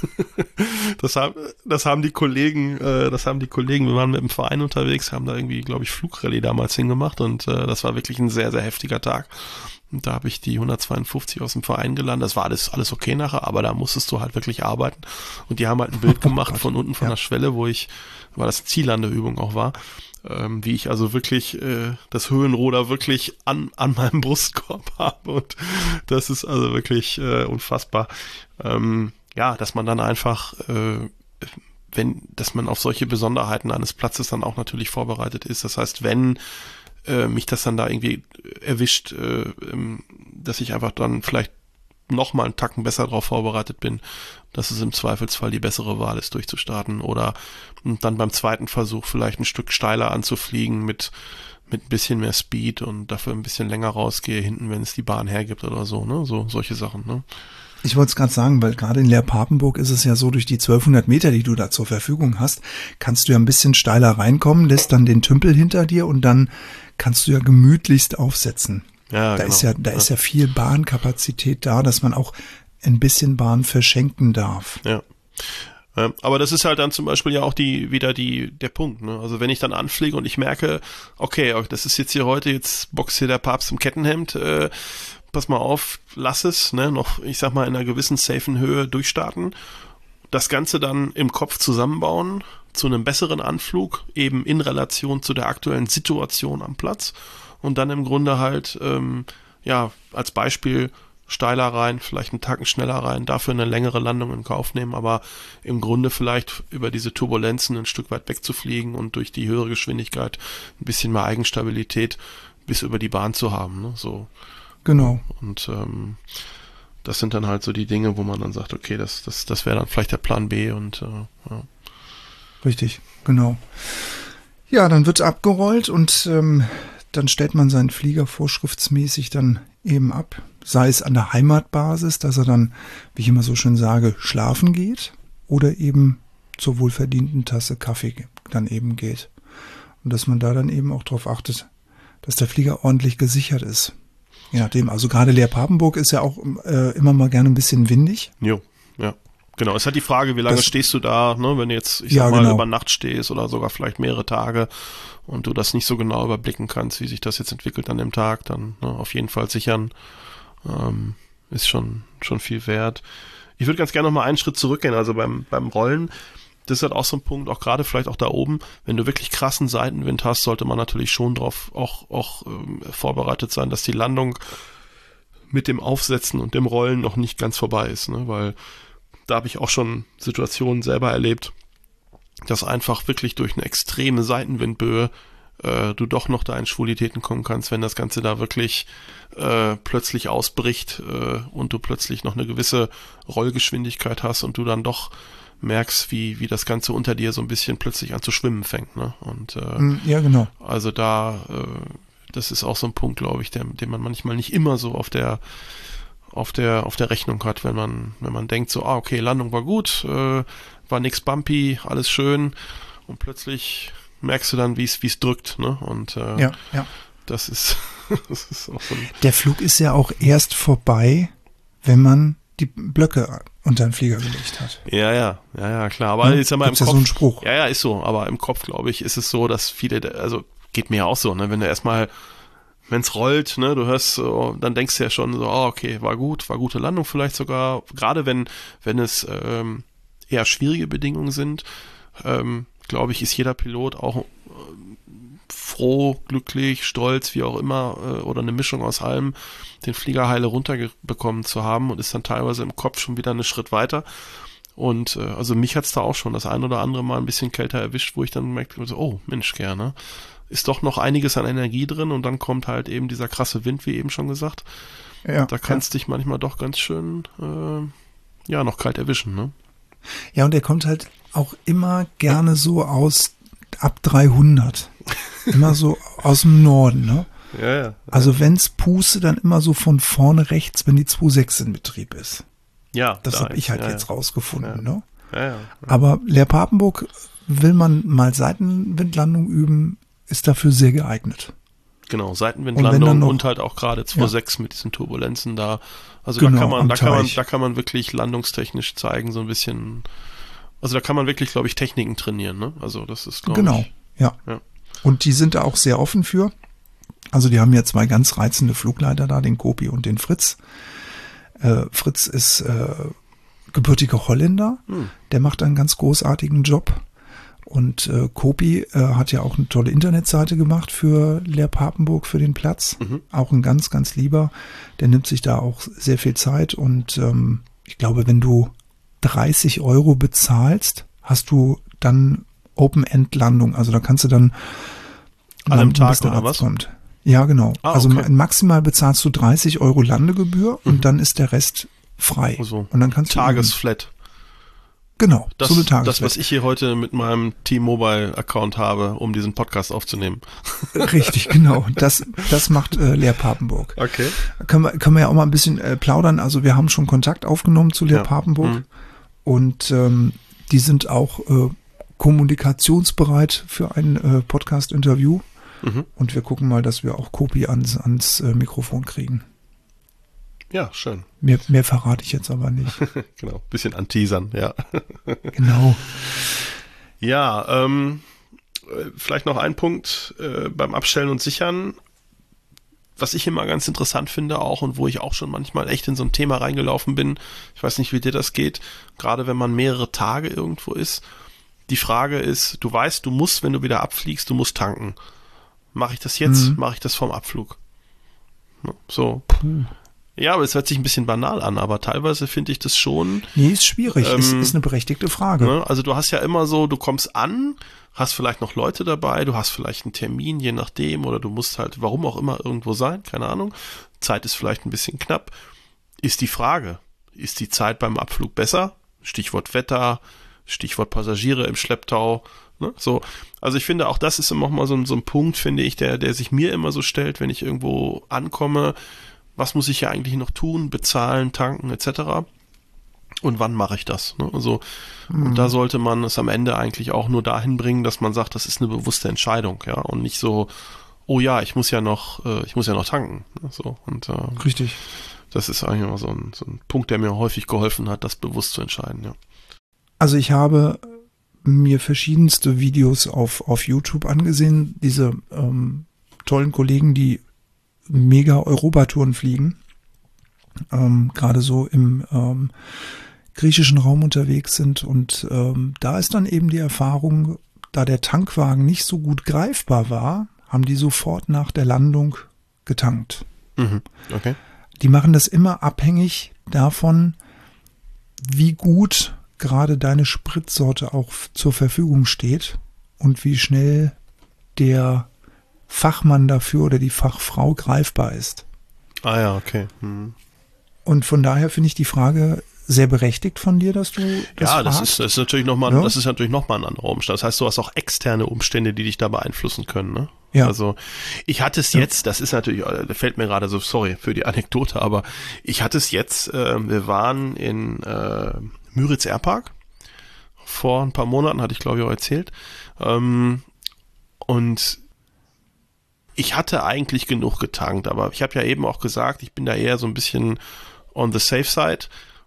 das, haben, das haben die Kollegen, äh, das haben die Kollegen, wir waren mit dem Verein unterwegs, haben da irgendwie, glaube ich, Flugrallye damals hingemacht und äh, das war wirklich ein sehr, sehr heftiger Tag. Und da habe ich die hundertzweiundfünfzig aus dem Verein gelandet. Das war alles, alles okay nachher, aber da musstest du halt wirklich arbeiten. Und die haben halt ein Bild gemacht Oh von unten von ja. der Schwelle, wo ich, weil das Ziellandeübung auch war, ähm, wie ich also wirklich äh, das Höhenruder wirklich an, an meinem Brustkorb habe. Und das ist also wirklich äh, unfassbar. Ähm, ja, dass man dann einfach, äh, wenn, dass man auf solche Besonderheiten eines Platzes dann auch natürlich vorbereitet ist. Das heißt, wenn äh, mich das dann da irgendwie erwischt, äh, ähm, dass ich einfach dann vielleicht noch mal einen Tacken besser darauf vorbereitet bin, dass es im Zweifelsfall die bessere Wahl ist, durchzustarten oder und dann beim zweiten Versuch vielleicht ein Stück steiler anzufliegen mit mit ein bisschen mehr Speed und dafür ein bisschen länger rausgehe hinten, wenn es die Bahn hergibt oder so, ne, so solche Sachen, ne. Ich wollte es gerade sagen, weil gerade in Leer Papenburg ist es ja so, durch die zwölfhundert Meter, die du da zur Verfügung hast, kannst du ja ein bisschen steiler reinkommen, lässt dann den Tümpel hinter dir und dann kannst du ja gemütlichst aufsetzen. Ja, da genau. ist ja, da ist ja viel Bahnkapazität da, dass man auch ein bisschen Bahn verschenken darf. Ja. Ähm, Aber das ist halt dann zum Beispiel ja auch die wieder die der Punkt. Ne? Also wenn ich dann anfliege und ich merke, okay, das ist jetzt hier heute, jetzt boxt hier der Papst im Kettenhemd, äh, pass mal auf, lass es, ne, noch, ich sag mal, in einer gewissen safen Höhe durchstarten, das Ganze dann im Kopf zusammenbauen, zu einem besseren Anflug, eben in Relation zu der aktuellen Situation am Platz und dann im Grunde halt, ähm, ja, als Beispiel steiler rein, vielleicht einen Tacken schneller rein, dafür eine längere Landung in Kauf nehmen, aber im Grunde vielleicht über diese Turbulenzen ein Stück weit wegzufliegen und durch die höhere Geschwindigkeit ein bisschen mehr Eigenstabilität bis über die Bahn zu haben, ne, so. Genau. Und ähm, das sind dann halt so die Dinge, wo man dann sagt, okay, das, das, das wäre dann vielleicht der Plan B und äh, ja. Richtig, genau. Ja, dann wird abgerollt und ähm, dann stellt man seinen Flieger vorschriftsmäßig dann eben ab. Sei es an der Heimatbasis, dass er dann, wie ich immer so schön sage, schlafen geht oder eben zur wohlverdienten Tasse Kaffee dann eben geht. Und dass man da dann eben auch darauf achtet, dass der Flieger ordentlich gesichert ist. Je nachdem, also gerade Leer Papenburg ist ja auch äh, immer mal gerne ein bisschen windig. Jo, ja. Genau, es ist halt die Frage, wie lange Das- stehst du da, ne, wenn du jetzt, ich sag Ja, mal, genau. über Nacht stehst oder sogar vielleicht mehrere Tage und du das nicht so genau überblicken kannst, wie sich das jetzt entwickelt an dem Tag, dann ne, auf jeden Fall sichern, ähm, ist schon, schon viel wert. Ich würde ganz gerne noch mal einen Schritt zurückgehen, also beim, beim Rollen, das ist halt auch so ein Punkt, auch gerade vielleicht auch da oben, wenn du wirklich krassen Seitenwind hast, sollte man natürlich schon drauf auch, auch ähm, vorbereitet sein, dass die Landung mit dem Aufsetzen und dem Rollen noch nicht ganz vorbei ist, ne? Weil da habe ich auch schon Situationen selber erlebt, dass einfach wirklich durch eine extreme Seitenwindböe äh, du doch noch da in Schwulitäten kommen kannst, wenn das Ganze da wirklich äh, plötzlich ausbricht äh, und du plötzlich noch eine gewisse Rollgeschwindigkeit hast und du dann doch merkst, wie, wie das Ganze unter dir so ein bisschen plötzlich an zu schwimmen fängt, ne? Und äh, Ja, genau. also da, äh, das ist auch so ein Punkt, glaube ich, der, den man manchmal nicht immer so auf der auf der auf der Rechnung hat, wenn man wenn man denkt so, ah okay, Landung war gut, äh, war nix bumpy, alles schön und plötzlich merkst du dann, wie es wie es drückt, ne? Und äh, Ja, ja. das ist Das ist auch so ein Der Flug ist ja auch erst vorbei, wenn man die Blöcke unter den Flieger gelegt hat. Ja, ja, ja, ja, klar. Aber Ja, ich sag mal, im gibt's ja Kopf, so einen Spruch. Ja, ja, ist so. Aber im Kopf, glaube ich, ist es so, dass viele, also geht mir ja auch so, ne, wenn du erstmal, wenn es rollt, ne, du hörst so, dann denkst du ja schon so, oh, okay, war gut, war gute Landung vielleicht sogar. Gerade wenn, wenn es ähm, eher schwierige Bedingungen sind, ähm, glaube ich, ist jeder Pilot auch äh, froh, glücklich, stolz, wie auch immer, äh, oder eine Mischung aus allem, den Flieger heile runterbekommen zu haben und ist dann teilweise im Kopf schon wieder einen Schritt weiter. Und äh, also mich hat's da auch schon das ein oder andere Mal ein bisschen kälter erwischt, wo ich dann merkte, so, oh Mensch, gerne. Ist doch noch einiges an Energie drin und dann kommt halt eben dieser krasse Wind, wie eben schon gesagt. Ja, Da kannst ja. dich manchmal doch ganz schön, äh, ja, noch kalt erwischen, ne? Ja, und er kommt halt auch immer gerne so aus ab dreihundert. Immer so aus dem Norden, ne? Ja, ja. Also wenn's puste, dann immer so von vorne rechts, wenn die zwei Komma sechs in Betrieb ist. Ja. Das da habe ich halt ja, jetzt rausgefunden, ja. ne? Ja, ja, ja. Aber Leer Papenburg, will man mal Seitenwindlandung üben, ist dafür sehr geeignet. Genau, Und wenn Seitenwindlandung dann noch- und halt auch gerade zwei Komma sechs Ja. mit diesen Turbulenzen da. Also Genau, da kann man, am da kann man, Teich. da kann man wirklich landungstechnisch zeigen, so ein bisschen. Also da kann man wirklich, glaube ich, Techniken trainieren, ne? Also das ist, glaube Genau, ich. ja. Ja. Und die sind da auch sehr offen für. Also die haben ja zwei ganz reizende Flugleiter da, den Kopi und den Fritz. Äh, Fritz ist äh, gebürtiger Holländer. Hm. Der macht einen ganz großartigen Job. Und äh, Kopi äh, hat ja auch eine tolle Internetseite gemacht für Leer Papenburg, für den Platz. Mhm. Auch ein ganz, ganz lieber. Der nimmt sich da auch sehr viel Zeit. Und ähm, ich glaube, wenn du dreißig Euro bezahlst, hast du dann Open-End-Landung. Also da kannst du dann An einem landen, Tag bis der oder Arzt was? kommt. Ja, genau. Ah, also okay. maximal bezahlst du dreißig Euro Landegebühr Mhm. und dann ist der Rest frei. Also und dann kannst du üben. Tagesflat. Genau, Das, so eine das, Tagesflat. was ich hier heute mit meinem T-Mobile-Account habe, um diesen Podcast aufzunehmen. Richtig, genau. Das, das macht äh, Leer Papenburg. Okay. Können wir, können wir ja auch mal ein bisschen äh, plaudern. Also wir haben schon Kontakt aufgenommen zu Leer Ja. Papenburg Mhm. und ähm, die sind auch äh, kommunikationsbereit für ein äh, Podcast-Interview. Mhm. Und wir gucken mal, dass wir auch Kopi ans, ans äh, Mikrofon kriegen. Ja, schön. Mehr, mehr verrate ich jetzt aber nicht. Genau. Bisschen anteasern, ja. Genau. Ja, ähm, äh, vielleicht noch ein Punkt äh, beim Abstellen und Sichern, was ich immer ganz interessant finde auch und wo ich auch schon manchmal echt in so ein Thema reingelaufen bin. Ich weiß nicht, wie dir das geht, gerade wenn man mehrere Tage irgendwo ist. Die Frage ist, du weißt, du musst, wenn du wieder abfliegst, du musst tanken. Mache ich das jetzt? Mhm. Mache ich das vorm Abflug? Ne, So. Puh. Ja, aber es hört sich ein bisschen banal an, aber teilweise finde ich das schon. Nee, ist schwierig. Ähm, ist, ist eine berechtigte Frage. Ne? Also du hast ja immer so, du kommst an, hast vielleicht noch Leute dabei, du hast vielleicht einen Termin, je nachdem, oder du musst halt, warum auch immer, irgendwo sein, keine Ahnung. Zeit ist vielleicht ein bisschen knapp. Ist die Frage, ist die Zeit beim Abflug besser? Stichwort Wetter, Stichwort Passagiere im Schlepptau. Ne? So, also ich finde, auch das ist immer noch mal so ein, so ein Punkt, finde ich, der, der sich mir immer so stellt, wenn ich irgendwo ankomme. Was muss ich ja eigentlich noch tun? Bezahlen, tanken, et cetera. Und wann mache ich das? Ne? Also, Mhm. und da sollte man es am Ende eigentlich auch nur dahin bringen, dass man sagt, das ist eine bewusste Entscheidung, ja, und nicht so, oh ja, ich muss ja noch, äh, ich muss ja noch tanken. Ne? So, und äh, Richtig. das ist eigentlich immer so ein, so ein Punkt, der mir häufig geholfen hat, das bewusst zu entscheiden, ja. Also ich habe mir verschiedenste Videos auf, auf YouTube angesehen, diese ähm, tollen Kollegen, die mega Europatouren fliegen, ähm, gerade so im ähm, griechischen Raum unterwegs sind und ähm, da ist dann eben die Erfahrung, da der Tankwagen nicht so gut greifbar war, haben die sofort nach der Landung getankt. Mhm. Okay. Die machen das immer abhängig davon, wie gut gerade deine Spritsorte auch f- zur Verfügung steht und wie schnell der Fachmann dafür oder die Fachfrau greifbar ist. Ah ja, okay. Mhm. Und von daher finde ich die Frage sehr berechtigt von dir, dass du das Ja, das fragst. ist, das ist natürlich nochmal, Ja. das ist natürlich nochmal ein anderer Umstand. Das heißt, du hast auch externe Umstände, die dich da beeinflussen können, ne? Ja. Also, ich hatte es Ja. jetzt, das ist natürlich, da fällt mir gerade so, sorry für die Anekdote, aber ich hatte es jetzt, äh, wir waren in äh, Müritz Airpark. Vor ein paar Monaten, hatte ich glaube ich auch erzählt. Ähm, und ich hatte eigentlich genug getankt, aber ich habe ja eben auch gesagt, ich bin da eher so ein bisschen on the safe side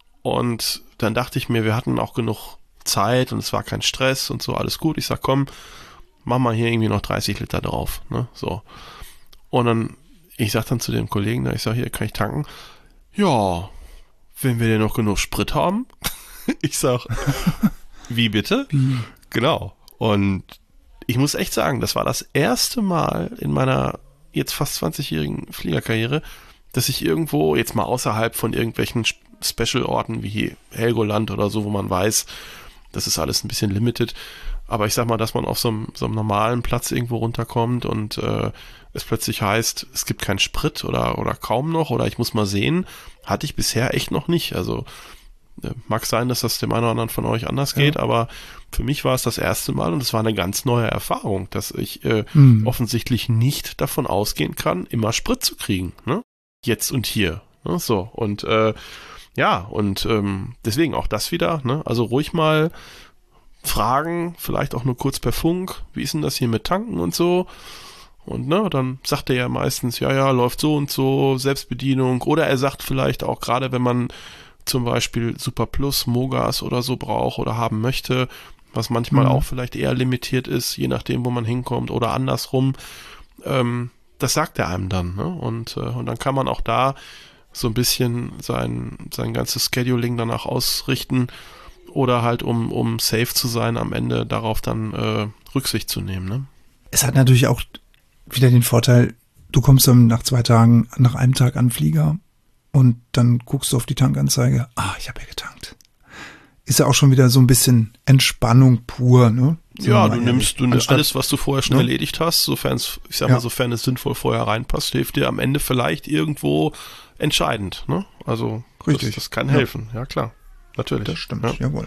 und dann dachte ich mir, wir hatten auch genug Zeit und es war kein Stress und so, alles gut. Ich sag, komm, mach mal hier irgendwie noch dreißig Liter drauf, ne, so. Und dann, ich sag dann zu dem Kollegen, ich sag, hier kann ich tanken. Ja, wenn wir denn noch genug Sprit haben. Ich sag, wie bitte? Wie? Genau. Und ich muss echt sagen, das war das erste Mal in meiner jetzt fast zwanzigjährigen Fliegerkarriere, dass ich irgendwo, jetzt mal außerhalb von irgendwelchen Special-Orten wie Helgoland oder so, wo man weiß, das ist alles ein bisschen limited, aber ich sag mal, dass man auf so einem, so einem normalen Platz irgendwo runterkommt und äh, es plötzlich heißt, es gibt keinen Sprit oder, oder kaum noch oder ich muss mal sehen, hatte ich bisher echt noch nicht. Also äh, mag sein, dass das dem einen oder anderen von euch anders geht, ja. Aber für mich war es das erste Mal und es war eine ganz neue Erfahrung, dass ich äh, mhm. offensichtlich nicht davon ausgehen kann, immer Sprit zu kriegen, ne? Jetzt und hier. Ne? So, und äh, ja, und ähm, deswegen auch das wieder, ne? Also ruhig mal fragen, vielleicht auch nur kurz per Funk, wie ist denn das hier mit Tanken und so? Und ne, dann sagt er ja meistens, ja, ja, läuft so und so, Selbstbedienung. Oder er sagt vielleicht auch, gerade wenn man zum Beispiel Super Plus, Mogas oder so braucht oder haben möchte, was manchmal mhm. auch vielleicht eher limitiert ist, je nachdem, wo man hinkommt oder andersrum, ähm, das sagt er einem dann. Ne? Und, äh, und dann kann man auch da so ein bisschen sein, sein ganzes Scheduling danach ausrichten oder halt, um, um safe zu sein, am Ende darauf dann äh, Rücksicht zu nehmen. Ne? Es hat natürlich auch wieder den Vorteil, du kommst dann nach zwei Tagen, nach einem Tag an den Flieger und dann guckst du auf die Tankanzeige, ah, ich habe ja getankt. Ist ja auch schon wieder so ein bisschen Entspannung pur, ne? So ja, du nimmst du Anstatt, alles, was du vorher schon ne? erledigt hast, sofern es, ich sag ja. mal, sofern es sinnvoll vorher reinpasst, hilft dir am Ende vielleicht irgendwo entscheidend, ne? Also Richtig. Das, das kann helfen, ja, ja klar. Natürlich. Das stimmt, ja. jawohl.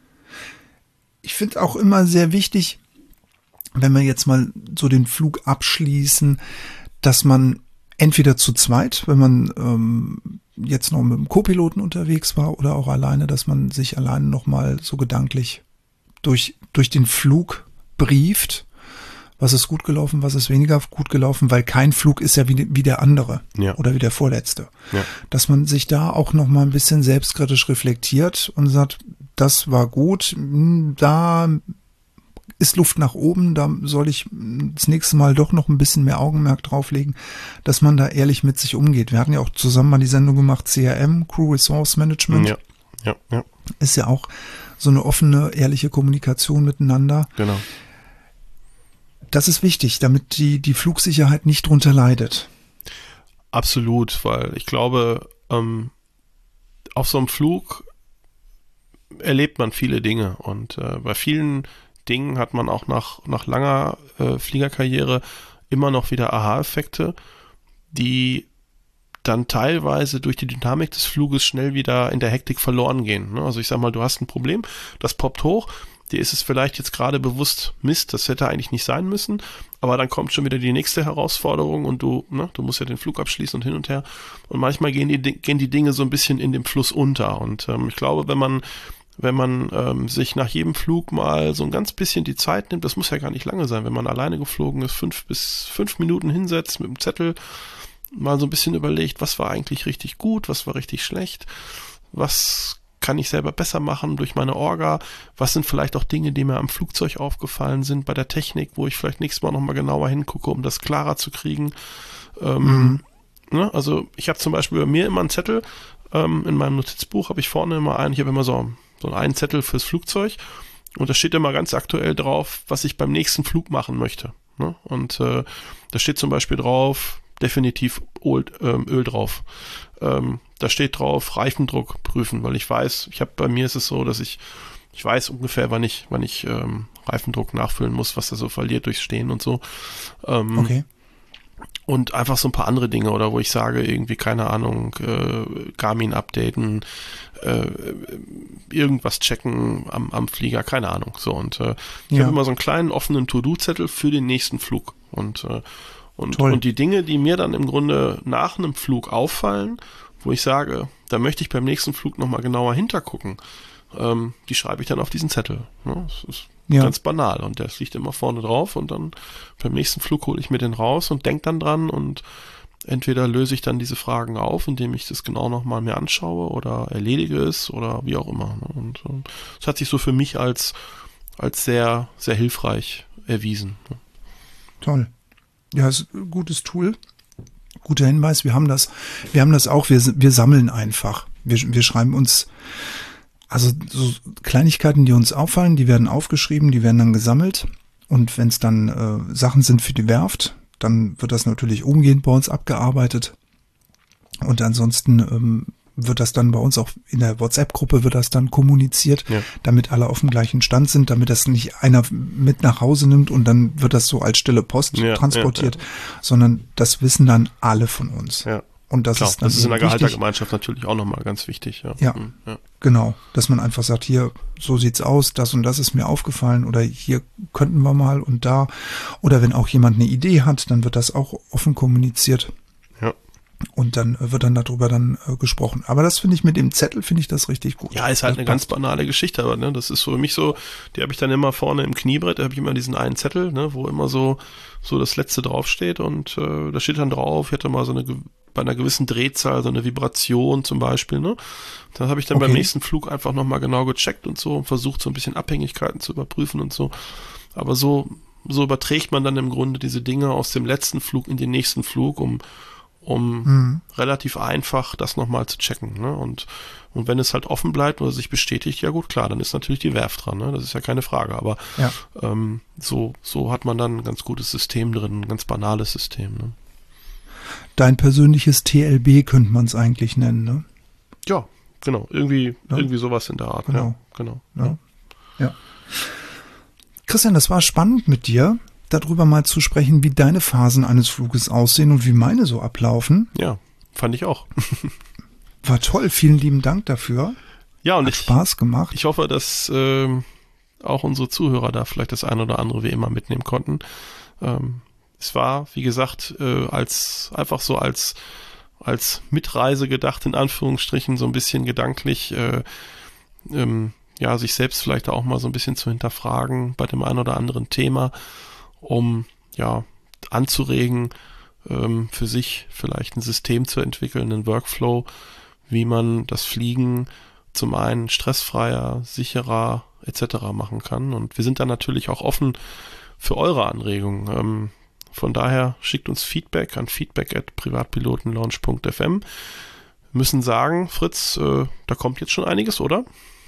Ich finde auch immer sehr wichtig, wenn wir jetzt mal so den Flug abschließen, dass man entweder zu zweit, wenn man ähm, jetzt noch mit dem Co-Piloten unterwegs war oder auch alleine, dass man sich alleine nochmal so gedanklich durch, durch den Flug brieft, was ist gut gelaufen, was ist weniger gut gelaufen, weil kein Flug ist ja wie, wie der andere ja. oder wie der vorletzte. Ja. Dass man sich da auch nochmal ein bisschen selbstkritisch reflektiert und sagt, das war gut, da ist Luft nach oben, da soll ich das nächste Mal doch noch ein bisschen mehr Augenmerk drauflegen, dass man da ehrlich mit sich umgeht. Wir hatten ja auch zusammen mal die Sendung gemacht, C R M, Crew Resource Management. Ja, ja, ja. Ist ja auch so eine offene, ehrliche Kommunikation miteinander. Genau. Das ist wichtig, damit die, die Flugsicherheit nicht drunter leidet. Absolut, weil ich glaube, ähm, auf so einem Flug erlebt man viele Dinge und äh, bei vielen Dingen hat man auch nach, nach langer äh, Fliegerkarriere immer noch wieder Aha-Effekte, die dann teilweise durch die Dynamik des Fluges schnell wieder in der Hektik verloren gehen. Ne? Also ich sag mal, du hast ein Problem, das poppt hoch, dir ist es vielleicht jetzt gerade bewusst, Mist, das hätte eigentlich nicht sein müssen, aber dann kommt schon wieder die nächste Herausforderung und du, ne, du musst ja den Flug abschließen und hin und her und manchmal gehen die, gehen die Dinge so ein bisschen in dem Fluss unter und ähm, ich glaube, wenn man wenn man ähm, sich nach jedem Flug mal so ein ganz bisschen die Zeit nimmt, das muss ja gar nicht lange sein, wenn man alleine geflogen ist, fünf bis fünf Minuten hinsetzt mit dem Zettel, mal so ein bisschen überlegt, was war eigentlich richtig gut, was war richtig schlecht, was kann ich selber besser machen durch meine Orga, was sind vielleicht auch Dinge, die mir am Flugzeug aufgefallen sind, bei der Technik, wo ich vielleicht nächstes Mal nochmal genauer hingucke, um das klarer zu kriegen. Ähm, mhm. ne? Also ich habe zum Beispiel bei mir immer einen Zettel, ähm, in meinem Notizbuch habe ich vorne immer einen, ich habe immer so so einen Zettel fürs Flugzeug und da steht immer ganz aktuell drauf, was ich beim nächsten Flug machen möchte. Ne? Und äh, da steht zum Beispiel drauf, definitiv Öl, ähm, Öl drauf. Ähm, da steht drauf, Reifendruck prüfen, weil ich weiß, ich habe bei mir ist es so, dass ich ich weiß ungefähr, wann ich wann ich ähm, Reifendruck nachfüllen muss, was er so verliert durchs Stehen und so. Ähm, okay. Und einfach so ein paar andere Dinge, oder wo ich sage, irgendwie, keine Ahnung, äh, Garmin updaten, äh, irgendwas checken am, am Flieger, keine Ahnung. So, und äh, ich ja. habe immer so einen kleinen offenen To-Do-Zettel für den nächsten Flug. Und, äh, und, und die Dinge, die mir dann im Grunde nach einem Flug auffallen, wo ich sage, da möchte ich beim nächsten Flug nochmal genauer hintergucken, ähm, die schreibe ich dann auf diesen Zettel. Ne? Das ist Ja. Ganz banal. Und der liegt immer vorne drauf und dann beim nächsten Flug hole ich mir den raus und denke dann dran und entweder löse ich dann diese Fragen auf, indem ich das genau nochmal mir anschaue oder erledige es oder wie auch immer. Und es hat sich so für mich als, als sehr, sehr hilfreich erwiesen. Toll. Ja, ist ein gutes Tool. Guter Hinweis. Wir haben das, wir haben das auch. Wir, wir sammeln einfach. Wir, wir schreiben uns, also so Kleinigkeiten, die uns auffallen, die werden aufgeschrieben, die werden dann gesammelt. Und wenn es dann äh, Sachen sind für die Werft, dann wird das natürlich umgehend bei uns abgearbeitet. Und ansonsten ähm, wird das dann bei uns auch in der WhatsApp-Gruppe wird das dann kommuniziert, ja. damit alle auf dem gleichen Stand sind, damit das nicht einer mit nach Hause nimmt und dann wird das so als stille Post ja, transportiert, ja, ja. sondern das wissen dann alle von uns. Ja. Und das Klar, ist dann das ist in der Gehaltergemeinschaft natürlich auch nochmal ganz wichtig. Ja. Ja, ja, genau. Dass man einfach sagt, hier, so sieht's aus, das und das ist mir aufgefallen oder hier könnten wir mal und da. Oder wenn auch jemand eine Idee hat, dann wird das auch offen kommuniziert. Ja. Und dann wird dann darüber dann äh, gesprochen. Aber das finde ich mit dem Zettel, finde ich das richtig gut. Ja, ist halt das eine passt. ganz banale Geschichte, aber ne, das ist so für mich so, die habe ich dann immer vorne im Kniebrett, da habe ich immer diesen einen Zettel, ne, wo immer so so das letzte draufsteht und äh, da steht dann drauf, ich hatte mal so eine bei einer gewissen Drehzahl so eine Vibration zum Beispiel, ne? Dann habe ich dann okay. beim nächsten Flug einfach nochmal genau gecheckt und so und versucht so ein bisschen Abhängigkeiten zu überprüfen und so. Aber so so überträgt man dann im Grunde diese Dinge aus dem letzten Flug in den nächsten Flug, um um mhm. relativ einfach das nochmal zu checken, ne? Und und wenn es halt offen bleibt oder sich bestätigt, ja gut, klar, dann ist natürlich die Werft dran, ne? Das ist ja keine Frage, aber ja. ähm, so so hat man dann ein ganz gutes System drin, ein ganz banales System, ne? Dein persönliches T L B könnte man es eigentlich nennen, ne? Ja, genau. Irgendwie, ja. irgendwie sowas in der Art. Genau. Ja, genau. Ja. Ja. ja. Christian, das war spannend mit dir, darüber mal zu sprechen, wie deine Phasen eines Fluges aussehen und wie meine so ablaufen. Ja, fand ich auch. War toll. Vielen lieben Dank dafür. Ja, und Hat ich, Spaß gemacht. Ich hoffe, dass ähm, auch unsere Zuhörer da vielleicht das eine oder andere wie immer mitnehmen konnten. Ähm, Es war, wie gesagt, äh, als einfach so als als Mitreise gedacht, in Anführungsstrichen, so ein bisschen gedanklich, äh, ähm, ja, sich selbst vielleicht auch mal so ein bisschen zu hinterfragen bei dem einen oder anderen Thema, um ja anzuregen, ähm, für sich vielleicht ein System zu entwickeln, einen Workflow, wie man das Fliegen zum einen stressfreier, sicherer et cetera machen kann. Und wir sind dann natürlich auch offen für eure Anregungen. Ähm, Von daher schickt uns Feedback an feedback at privatpilotenlaunch punkt f m. Müssen sagen, Fritz, äh, da kommt jetzt schon einiges, oder?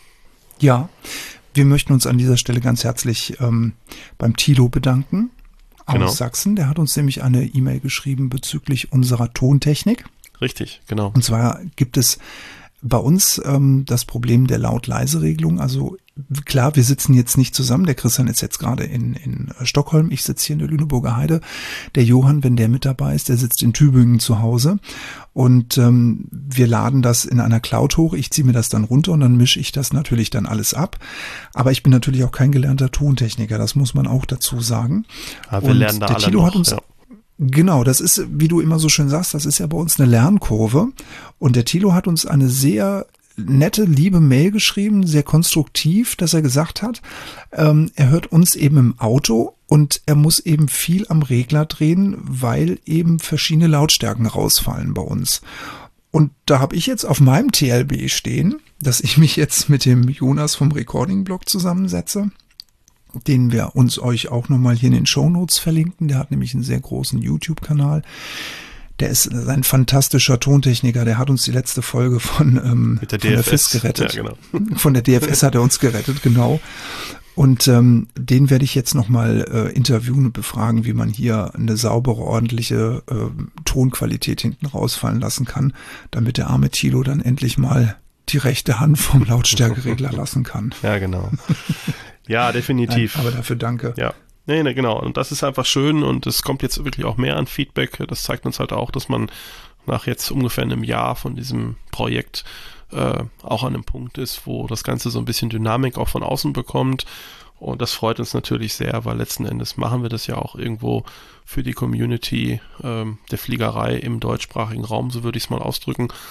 Ja, wir möchten uns an dieser Stelle ganz herzlich ähm, beim Thilo bedanken aus genau. Sachsen. Der hat uns nämlich eine E-Mail geschrieben bezüglich unserer Tontechnik. Richtig, genau. Und zwar gibt es bei uns ähm, das Problem der Laut-Leise-Regelung. Also klar, wir sitzen jetzt nicht zusammen. Der Christian ist jetzt gerade in, in Stockholm. Ich sitze hier in der Lüneburger Heide. Der Johann, wenn der mit dabei ist, der sitzt in Tübingen zu Hause. Und ähm, wir laden das in einer Cloud hoch. Ich ziehe mir das dann runter und dann mische ich das natürlich dann alles ab. Aber ich bin natürlich auch kein gelernter Tontechniker. Das muss man auch dazu sagen. Ja, wir und lernen da der alle Thilo noch, hat uns ja. Genau, das ist, wie du immer so schön sagst, das ist ja bei uns eine Lernkurve. Und der Thilo hat uns eine sehr nette, liebe Mail geschrieben, sehr konstruktiv, dass er gesagt hat, ähm, er hört uns eben im Auto und er muss eben viel am Regler drehen, weil eben verschiedene Lautstärken rausfallen bei uns. Und da habe ich jetzt auf meinem T L B stehen, dass ich mich jetzt mit dem Jonas vom Recording-Blog zusammensetze, den wir uns euch auch nochmal hier in den Shownotes verlinken. Der hat nämlich einen sehr großen YouTube-Kanal. Der ist ein fantastischer Tontechniker. Der hat uns die letzte Folge von, ähm, Mit der von der D F S F I S gerettet. Ja, genau. Von der D F S hat er uns gerettet, genau. Und ähm, den werde ich jetzt nochmal äh, interviewen und befragen, wie man hier eine saubere, ordentliche äh, Tonqualität hinten rausfallen lassen kann, damit der arme Thilo dann endlich mal die rechte Hand vom Lautstärkeregler lassen kann. Ja, genau. Ja, definitiv. Nein, aber dafür danke. Ja, nee, nee, genau. Und das ist einfach schön und es kommt jetzt wirklich auch mehr an Feedback. Das zeigt uns halt auch, dass man nach jetzt ungefähr einem Jahr von diesem Projekt äh, auch an einem Punkt ist, wo das Ganze so ein bisschen Dynamik auch von außen bekommt. Und das freut uns natürlich sehr, weil letzten Endes machen wir das ja auch irgendwo für die Community ähm, der Fliegerei im deutschsprachigen Raum, so würde ich es mal ausdrücken.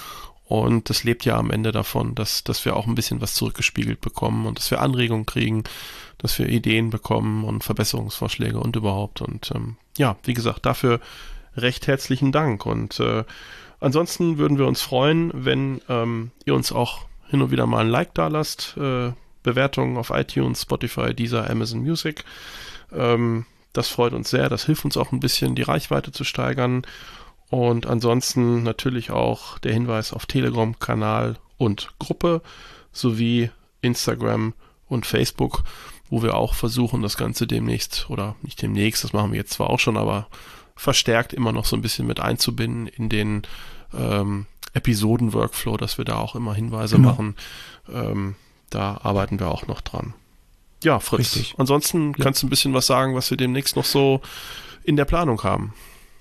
Und das lebt ja am Ende davon, dass, dass wir auch ein bisschen was zurückgespiegelt bekommen und dass wir Anregungen kriegen, dass wir Ideen bekommen und Verbesserungsvorschläge und überhaupt. Und ähm, ja, wie gesagt, dafür recht herzlichen Dank. Und äh, ansonsten würden wir uns freuen, wenn ähm, ihr uns auch hin und wieder mal ein Like da lasst, äh, Bewertungen auf iTunes, Spotify, Deezer, Amazon Music. Ähm, das freut uns sehr, das hilft uns auch ein bisschen, die Reichweite zu steigern. Und ansonsten natürlich auch der Hinweis auf Telegram-Kanal und Gruppe sowie Instagram und Facebook, wo wir auch versuchen, das Ganze demnächst, oder nicht demnächst, das machen wir jetzt zwar auch schon, aber verstärkt immer noch so ein bisschen mit einzubinden in den ähm, Episoden-Workflow, dass wir da auch immer Hinweise genau. machen. Ähm, da arbeiten wir auch noch dran. Ja, Fritz, Richtig. ansonsten ja. kannst du ein bisschen was sagen, was wir demnächst noch so in der Planung haben.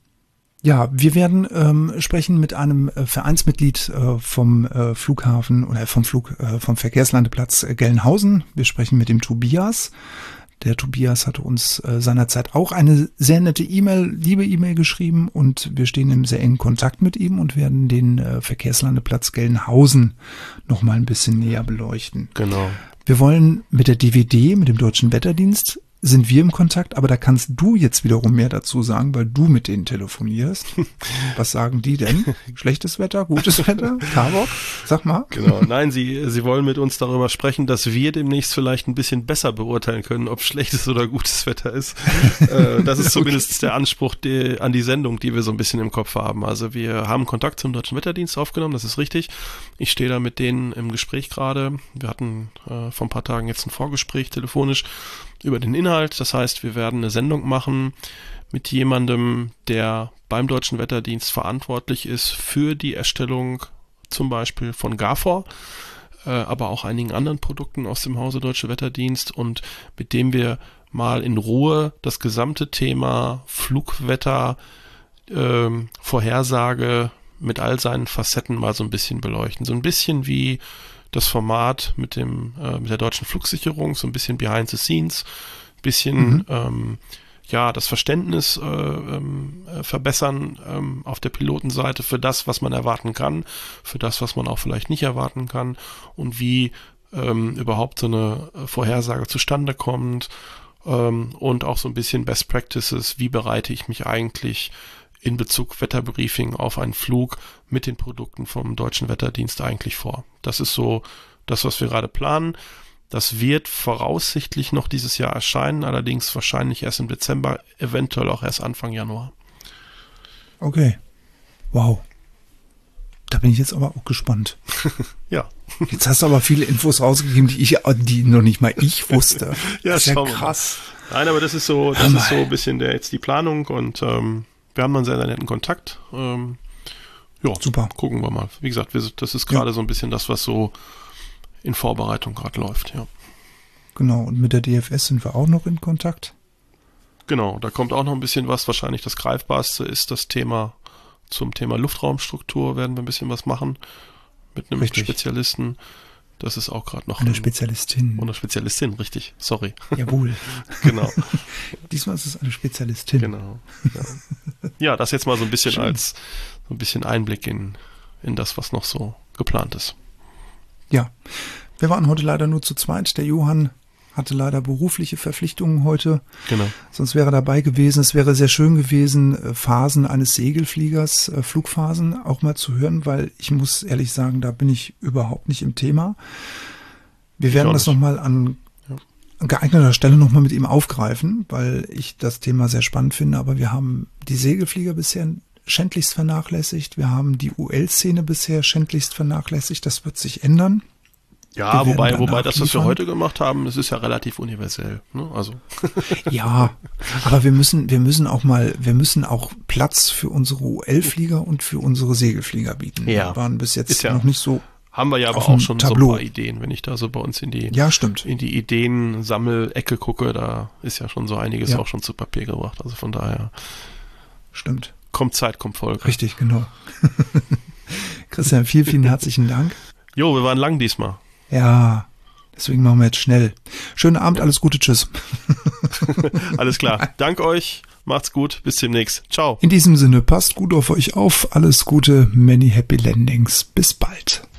Ja, wir werden ähm, sprechen mit einem äh, Vereinsmitglied äh, vom äh, Flughafen oder vom Flug äh, vom Verkehrslandeplatz äh, Gelnhausen. Wir sprechen mit dem Tobias. Der Tobias hatte uns äh, seinerzeit auch eine sehr nette E-Mail, liebe E-Mail geschrieben und wir stehen im sehr engen Kontakt mit ihm und werden den äh, Verkehrslandeplatz Gelnhausen noch mal ein bisschen näher beleuchten. Genau. Wir wollen mit der D W D, mit dem Deutschen Wetterdienst, sind wir im Kontakt, aber da kannst du jetzt wiederum mehr dazu sagen, weil du mit denen telefonierst. Was sagen die denn? Schlechtes Wetter, gutes Wetter? Carbock? Sag mal. Genau, nein, sie, sie wollen mit uns darüber sprechen, dass wir demnächst vielleicht ein bisschen besser beurteilen können, ob schlechtes oder gutes Wetter ist. äh, das ist zumindest okay. der Anspruch die, an die Sendung, die wir so ein bisschen im Kopf haben. Also wir haben Kontakt zum Deutschen Wetterdienst aufgenommen, das ist richtig. Ich stehe da mit denen im Gespräch gerade. Wir hatten äh, vor ein paar Tagen jetzt ein Vorgespräch telefonisch über den Inhalt. Das heißt, wir werden eine Sendung machen mit jemandem, der beim Deutschen Wetterdienst verantwortlich ist für die Erstellung zum Beispiel von Gafor, äh, aber auch einigen anderen Produkten aus dem Hause Deutsche Wetterdienst und mit dem wir mal in Ruhe das gesamte Thema Flugwetter, äh, Vorhersage mit all seinen Facetten mal so ein bisschen beleuchten. So ein bisschen wie das Format mit dem äh, mit der deutschen Flugsicherung, so ein bisschen behind the scenes, bisschen mhm. ähm, ja das Verständnis äh, ähm, äh, verbessern ähm, auf der Pilotenseite für das, was man erwarten kann, für das, was man auch vielleicht nicht erwarten kann und wie ähm, überhaupt so eine Vorhersage zustande kommt ähm, und auch so ein bisschen Best Practices, wie bereite ich mich eigentlich in Bezug Wetterbriefing auf einen Flug mit den Produkten vom Deutschen Wetterdienst eigentlich vor. Das ist so das, was wir gerade planen. Das wird voraussichtlich noch dieses Jahr erscheinen, allerdings wahrscheinlich erst im Dezember, eventuell auch erst Anfang Januar. Okay. Wow. Da bin ich jetzt aber auch gespannt. Ja. Jetzt hast du aber viele Infos rausgegeben, die ich, die noch nicht mal ich wusste. Ja, das ist ja krass. Nein, aber das ist so, das ist so ein bisschen der, jetzt die Planung und ähm, wir haben einen sehr, sehr netten Kontakt. Ähm, ja, super. Gucken wir mal. Wie gesagt, wir, das ist gerade ja. so ein bisschen das, was so in Vorbereitung gerade läuft. Ja. Genau, und mit der D F S sind wir auch noch in Kontakt. Genau, da kommt auch noch ein bisschen was. Wahrscheinlich das Greifbarste ist das Thema, zum Thema Luftraumstruktur werden wir ein bisschen was machen mit einem richtig. Spezialisten. Das ist auch gerade noch eine ein, Spezialistin. Eine Spezialistin, richtig. Sorry. Jawohl. Genau. Diesmal ist es eine Spezialistin. Genau. Ja, ja das jetzt mal so ein bisschen Schön. als so ein bisschen Einblick in, in das, was noch so geplant ist. Ja. Wir waren heute leider nur zu zweit. Der Johann hatte leider berufliche Verpflichtungen heute. Genau. Sonst wäre er dabei gewesen. Es wäre sehr schön gewesen, Phasen eines Segelfliegers, Flugphasen auch mal zu hören, weil ich muss ehrlich sagen, da bin ich überhaupt nicht im Thema. Wir ich werden das nochmal an, ja. an geeigneter Stelle nochmal mit ihm aufgreifen, weil ich das Thema sehr spannend finde. Aber wir haben die Segelflieger bisher schändlichst vernachlässigt. Wir haben die U L-Szene bisher schändlichst vernachlässigt. Das wird sich ändern. Ja, wobei, wobei das, was wir heute gemacht haben, das ist ja relativ universell, ne? Also. Ja, aber wir müssen, wir müssen auch mal, wir müssen auch Platz für unsere U L-Flieger und für unsere Segelflieger bieten. Ja. Wir waren bis jetzt ja, noch nicht so. Haben wir ja aber auch schon Tableau. So ein paar Ideen, wenn ich da so bei uns in die, ja, stimmt. in die Ideensammelecke gucke, da ist ja schon so einiges ja. auch schon zu Papier gebracht. Also von daher. Stimmt. Kommt Zeit, kommt Folge. Richtig, genau. Christian, vielen, vielen herzlichen Dank. Jo, wir waren lang diesmal. Ja, deswegen machen wir jetzt schnell. Schönen Abend, alles Gute, tschüss. Alles klar. Dank euch Macht's gut, bis demnächst. Ciao. In diesem Sinne, passt gut auf euch auf. Alles Gute, many happy landings. Bis bald.